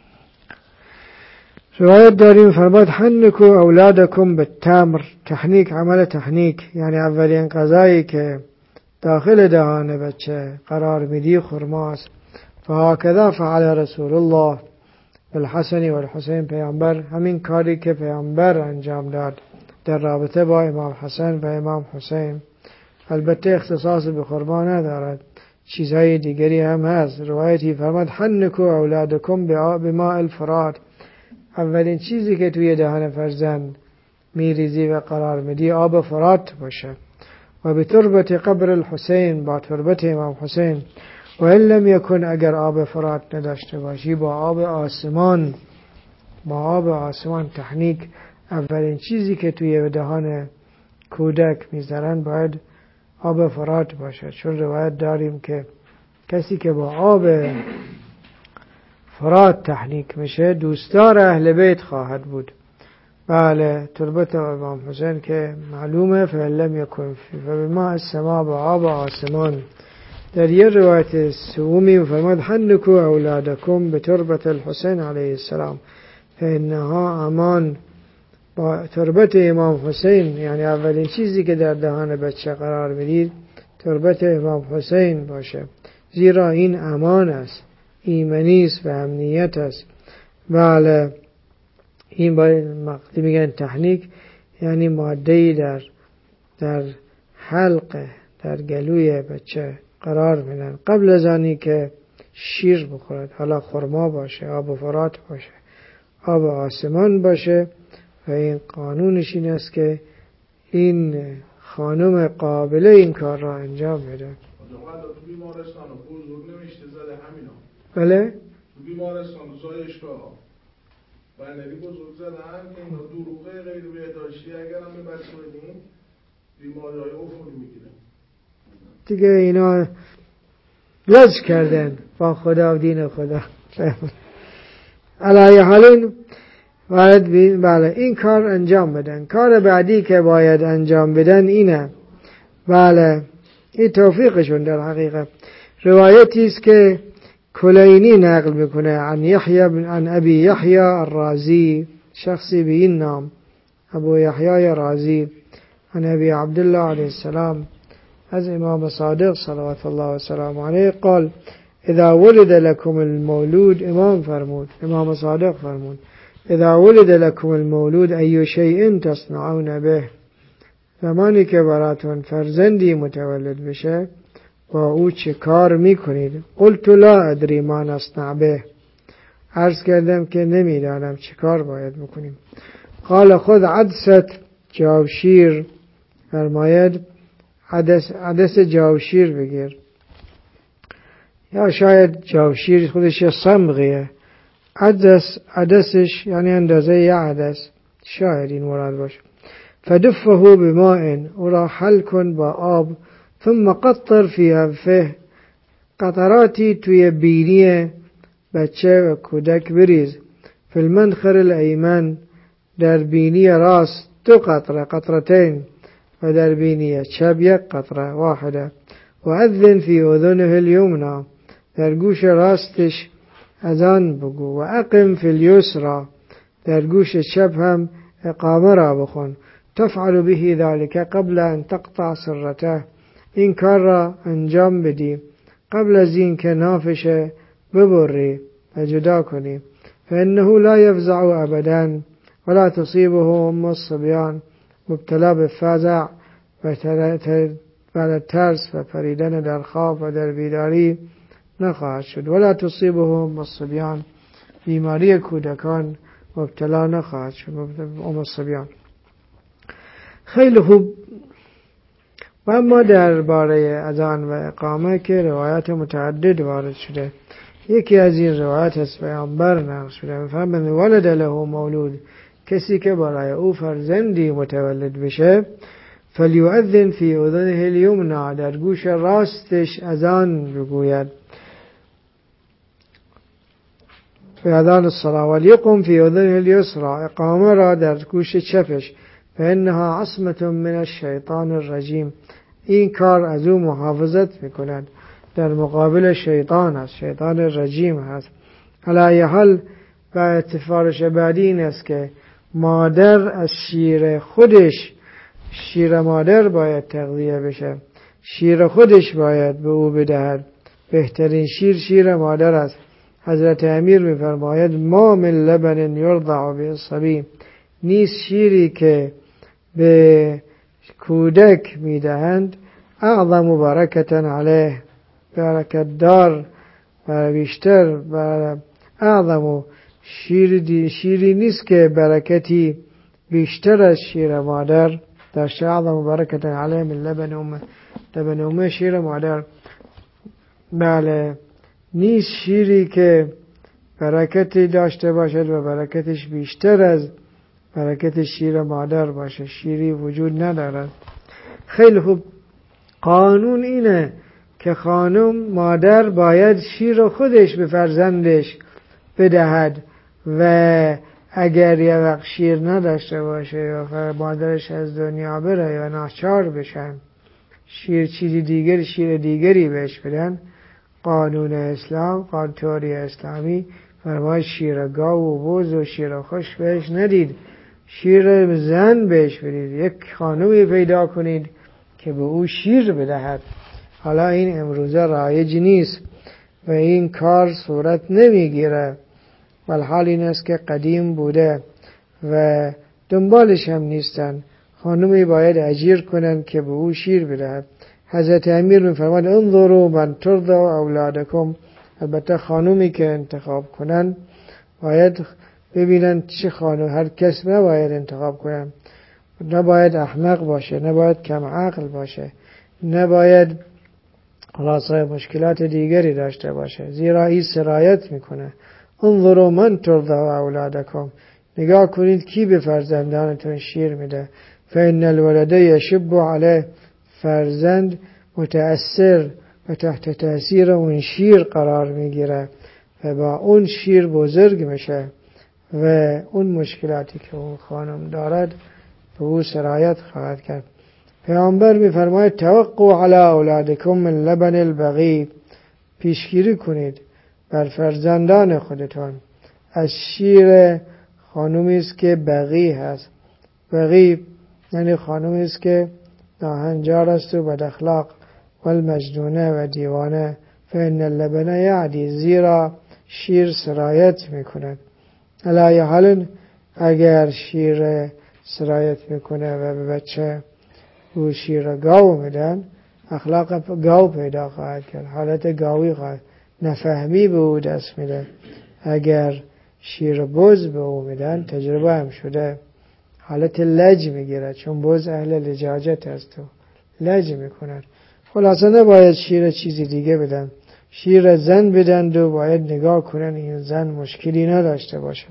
روایت داریم فرماید حنکو اولادکم بالتمر، تحنیک، عمل تحنیک یعنی اولین غذایی که داخل دهان بچه قرار میدی خرماست. فهکذا فعل رسول الله بالحسن والحسین، پیامبر همین کاری که پیامبر انجام داد در رابطه با امام حسن و امام حسین. البته اختصاص به خرما ندارد، چیزهای دیگری هم هست. روایتی فرماد حنکو اولادکم بماء الفرات، اولین چیزی که توی دهان فرزند میریزی و قرار میدی آب فرات باشه. و به تربت قبر الحسین، با تربت امام حسین. و ان لم یکن، اگر آب فرات نداشته باشی، با آب آسمان، با آب آسمان تحنیک. اولین چیزی که توی دهان کودک میذارن باید آب فرات باشه، چون روایت داریم که کسی که با آب فرات تحنیک میشه دوستدار اهل بیت خواهد بود. بله تربت امام حسین که معلومه فلم یکن فبما السما با آب آسمان. در یه روایت سومی فرمود حنکو اولادکم به تربت الحسین علیه السلام فانها امان. با تربت امام حسین یعنی اولین چیزی که در دهان بچه قرار میدید تربت امام حسین باشه، زیرا این امان است، ایمنی است و امنیت است. بله این باید وقتی میگن تحنیک یعنی ماده‌ای در در حلق در گلوی بچه قرار میدن قبل از آنی که شیر بخورد، حالا خرما باشه، آب فرات باشه، آب آسمان باشه. و این قانونش این است که این خانم قابل این کار را انجام بده. بله؟ تو بیمارستان زایشگاه بندری بزرگ زدن که اینا دروغه غیر بهداشتی اگر هم به بچه بدیم بیماری های عفونی میگیره دیگه. اینا لج کردن با خدا و دین خدا. علی حالین باید بین بله این کار انجام بدن. کار بعدی که باید انجام بدن اینه. بله این توفیقشون در حقیقت. روایتی است که کلینی نقل میکنه عن یحیی عن ابی یحیی الرازی، شخصی به این نام ابو یحیی رازی، عن ابی عبدالله علیه السلام، از امام صادق صلوات الله و سلام علیه قال اذا ولد لكم المولود، امام فرمود امام صادق فرمود اذا ولد لكم المولود ای شیء تصنعون به، زمانی که براتون فرزندی متولد بشه با او چه کار میکنید؟ قلت لا ادری ما نصنع به، عرض کردم که نمیدانم چه کار باید بکنیم. قال خذ عدست جاوشیر، فرماید عدس, عدس جاوشیر بگیر، یا شاید جاوشیر خودش صمغیه، عدس عدسش یعنی اندازه یه عدس، شاید این مراد باشه. فدفه بماء، او را حل کن با آب، ثم قطر فی انفه، قطراتی توی بینی بچه و کودک بریز، فی المنخر الایمن، در بینی راست دو قطره قطرتین، و در بینی چپ یک قطره واحده، و اذن فی اذنه الیمنا، در گوش راستش اذان بگو، و اقم فی الیسرا، در گوش چپ هم اقامه را بخون، تفعل به ذلك قبل ان تقطع سرته، این کار را انجام بدی قبل از این که نافش ببری و جدا کنی. فانه لا یفزع ابدا ولا تصیبه ام الصبیان، مبتلا به فزع و ترس و پریدن در خواب و در بیداری نخواهد شد. ولا تصیبه ام الصبیان، بیماری کودکان مبتلا نخواهد شد، ام الصبیان. خیلی خوب. و اما درباره اذان و اقامه که روایت متعدد وارد شده، یکی از این روایت از پیامبر نقل شده، فمن ولد له مولود، کسی که برای او فرزندی متولد بشه، فلیؤذن فی اذنه الیمنا، در گوش راستش اذان بگوید، فی اذان الصلاة، ولیقم فی اذنه الیسرا، اقامه را در گوش چپش، فانها عصمة من الشیطان الرجیم، این کار از او محافظت میکند، در مقابل شیطان است، شیطان رجیم هست. علی حال و اتفارش بعدی این است که مادر از شیر خودش، شیر مادر باید تغذیه بشه، شیر خودش باید به او بدهد، بهترین شیر شیر مادر است. حضرت امیر میفرماید ما من لبن یرضع به الصبی، نیست شیری که به کودک میدهند اعظم برکتا علیه، برکت دار و بیشتر، و اعظم شیر شیری نیست که برکتی بیشتر از شیر مادر داشته، اعظم برکتا علیه من لبن امه، لبن امه شیر مادر. بله نیست شیری که برکتی داشته باشد و برکتش بیشتر از برکت شیر مادر باشه، شیری وجود ندارد. خیلی خوب. قانون اینه که خانم مادر باید شیر خودش به فرزندش بدهد و اگر یه وقت شیر نداشته باشه یا مادرش از دنیا بره یا ناچار بشن شیر چیزی دیگر شیر دیگری بهش بدن، قانون اسلام، قانون اسلامی فرمای شیر گاو و بز و شیر خوش بهش ندید، شیر زن بهش بدید. یک خانومی پیدا کنید که به او شیر بدهد. حالا این امروزه رایج نیست و این کار صورت نمیگیره، ولی حال این است که قدیم بوده و دنبالش هم نیستن. خانومی باید اجیر کنن که به او شیر بدهد. حضرت امیر میفرماد انظروا من ترضوا اولادکم. البته خانومی که انتخاب کنن باید ببینن چه خانوم، هر کس نباید انتخاب کنن، نباید احمق باشه، نباید کم عقل باشه، نباید خلاصه مشکلات دیگری داشته باشه، زیرا این سرایت میکنه. انظروا من ترضوا اولادکم. نگاه کنید کی به فرزندانتون شیر میده. فإن الولد یشب علیه. فرزند متأثر و تحت تأثیر اون شیر قرار میگیره و با اون شیر بزرگ میشه و اون مشکلاتی که اون خانم دارد به او سرایت خواهد کرد. پیامبر میفرماید توقوا علی اولادکم من لبن البغی. پیشگیری کنید بر فرزندان خودتان از شیر خانومی است که بغی هست. بغی یعنی خانومی است که ناهنجار است و بد اخلاق و المجنونه و دیوانه. فإن اللبن یعدی. زیرا شیر سرایت میکند. علی حال اگر شیر سرایت میکنه و به بچه او شیر گاو میدن، اخلاق گاو پیدا خواهد کرد، حالت گاوی خواهد، نفهمی به او دست میده. اگر شیر بز به او میدن، تجربه هم شده، حالت لج میگیره، چون بز اهل لجاجت است و لج میکنن. خلاصه نباید شیر چیزی دیگه بدن، شیر زن بدن و باید نگاه کنن این زن مشکلی نداشته باشه.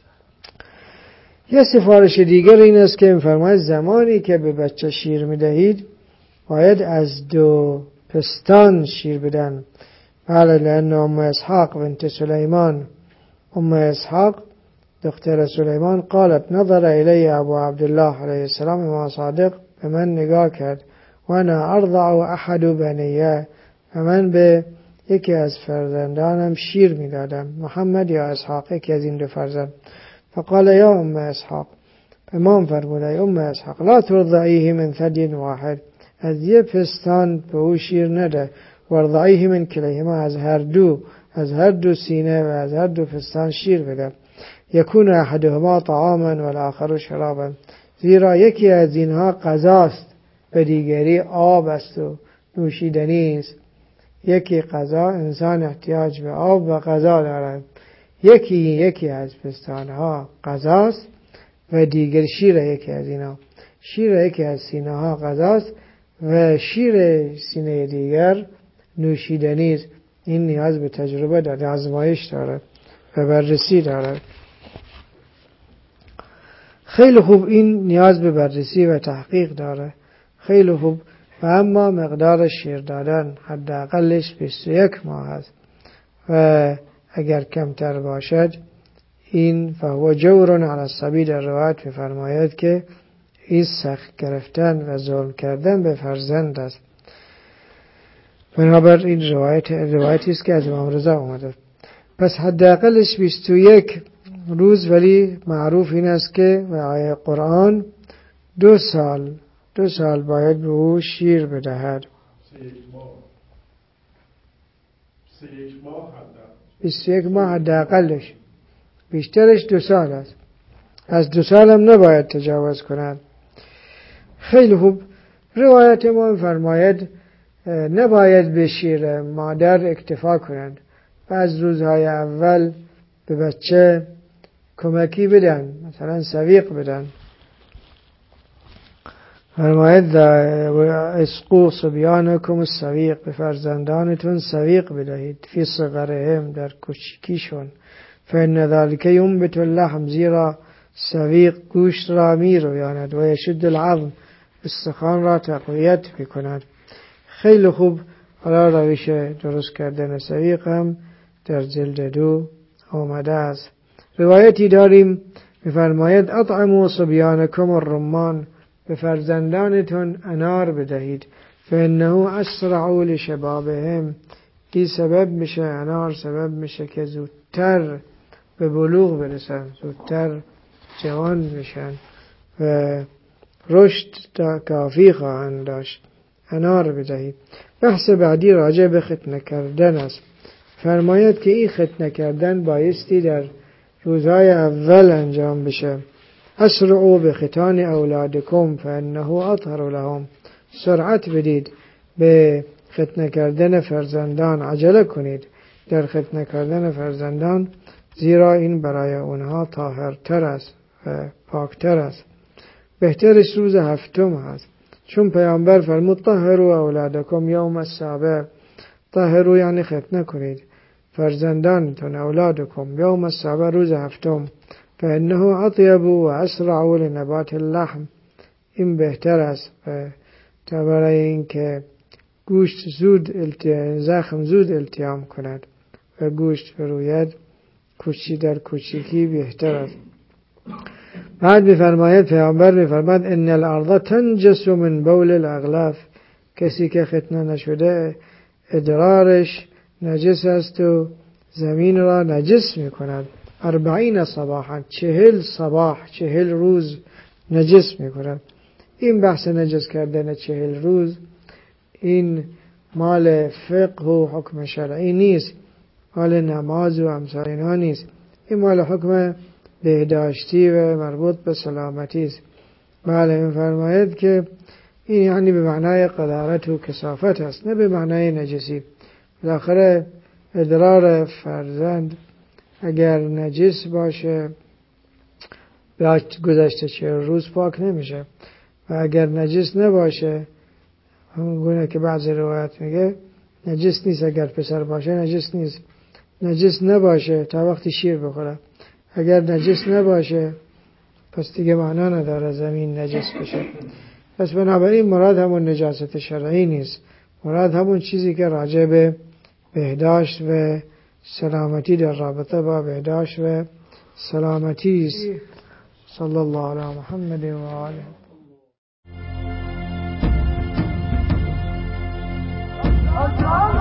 یه سفارش دیگر این است که می‌فرماید زمانی که به بچه شیر میدهید باید از دو پستان شیر بدن. بله، لأن ام اسحاق بنت سلیمان، ام اسحاق دختر سلیمان، قالت نظر الی ابو عبدالله علیه السلام امام صادق به من نگاه کرد و انا ارضع احد بنیه، و من به یکی از فرزندانم شیر میدادم، محمد یا اسحاق، یکی از این دو فرزند. فقال یا ام اسحاق، امام فرمود ای ام اسحاق لا ترضعیه من ثدی واحد. از یه پستان به او شیر نده، ورضعیه من کلیهما. از هر دو از هر دو سینه و از هر دو پستان شیر بده. یکون احدهما طعاما والآخر شرابا. زیرا یکی از اینها غذاست و دیگری آب است و نوشیدنی است. یکی غذا، انسان احتیاج به آب و غذا دارد، یکی یکی از پستانها غذاست و دیگر شیر یکی از اینا. شیر یکی از سینه ها غذاست و شیر سینه دیگر نوشیدنی است. این نیاز به تجربه داره، آزمایش داره و بررسی داره. خیلی خوب، این نیاز به بررسی و تحقیق داره. خیلی خوب. و اما مقدار شیر دادن حداقلش بیست و یک ماه است و اگر کمتر باشد این فهو جور علی الصبی. در روایت می‌فرماید که این سخت گرفتن و ظلم کردن به فرزند است. بنابر این روایت روایتی است که از امام رضا اومده. پس حداقلش بیست و یک روز، ولی معروف این است که و آیه قرآن دو سال دو سال باید به او شیر بدهد. بیست و یک ماه حداقلش، بیشترش دو سال است. از دو سال هم نباید تجاوز کنند. خیلی خوب. روایت ما فرماید نباید به شیر مادر اکتفا کنند و از روزهای اول به بچه کمکی بدن، مثلا سویق بدن. فرماید اسقوا صبیانکم السویق، به فرزندانتون سویق بدهید، فی صغرهم، در کوچکیشون. فإن ذلک ینبت اللحم، زیرا سویق گوشت را می رویاند و یشد العظم، استخوان را تقویت میکند. خیلی خوب. حالا روش درست کردن سویق هم در جلد دو آمده است. روایتی داریم می‌فرماید اطعموا صبیانکم الرمان، به فرزندانتون انار بدهید، فانه اسرع لشبابهم، این سبب میشه، انار سبب میشه که زودتر به بلوغ برسن، زودتر جوان میشن و رشد کافی خواهند داشت. انار بدهید. بحث بعدی راجع به ختنه کردن است. فرماید که این ختنه کردن بایستی در روزهای اول انجام بشه. اسرعوا به ختان اولادکم فانه اطهر لهم، سرعت بدید به ختنه کردن فرزندان، عجله کنید در ختنه کردن فرزندان، زیرا این برای اونها طاهرتر است و پاکتر است. بهترش روز هفتم هست، چون پیامبر فرمود طهروا اولادکم یوم السابع، طهروا یعنی ختنه کنید فرزندانتون، اولادکم یوم السابع، روز هفتم، فانه اطیب و اسرع لنبات اللحم، این بهتر است و تا برای این که گوشت زود التیام، زخم زود التیام کند و گوشت بروید کوچی در کوچیکی بهتر است. بعد می‌فرماید پیامبر می‌فرماید ان الارض تنجس من بول الاغلاف، کسی که ختنه نشده ادرارش نجس است و زمین را نجس می‌کند. اربعین صباحا، چهل صباح، چهل روز نجس می‌کند. این بحث نجس کردن چهل روز این مال فقه و حکم شرعی نیست، مال نماز و امثال اینها نیست، این مال حکم بهداشتی و مربوط به سلامتی است. بله می‌فرماید که این یعنی به معنای قدارت و کثافت است، نه به معنای نجسی. بالاخره ادرار فرزند اگر نجس باشه بعد گذشته چهل روز پاک نمیشه، و اگر نجس نباشه همون گونه که بعضی روایت میگه نجس نیست، اگر پسر باشه نجس نیست، نجس نباشه تا وقتی شیر بخوره، اگر نجس نباشه پس دیگه معنا نداره زمین نجس بشه. پس بنابراین مراد همون نجاست شرعی نیست، مراد همون چیزی که راجع به بهداشت و سلامتی در رابطه با بهداشت و سلامتی است. صلی الله علی محمد و آله.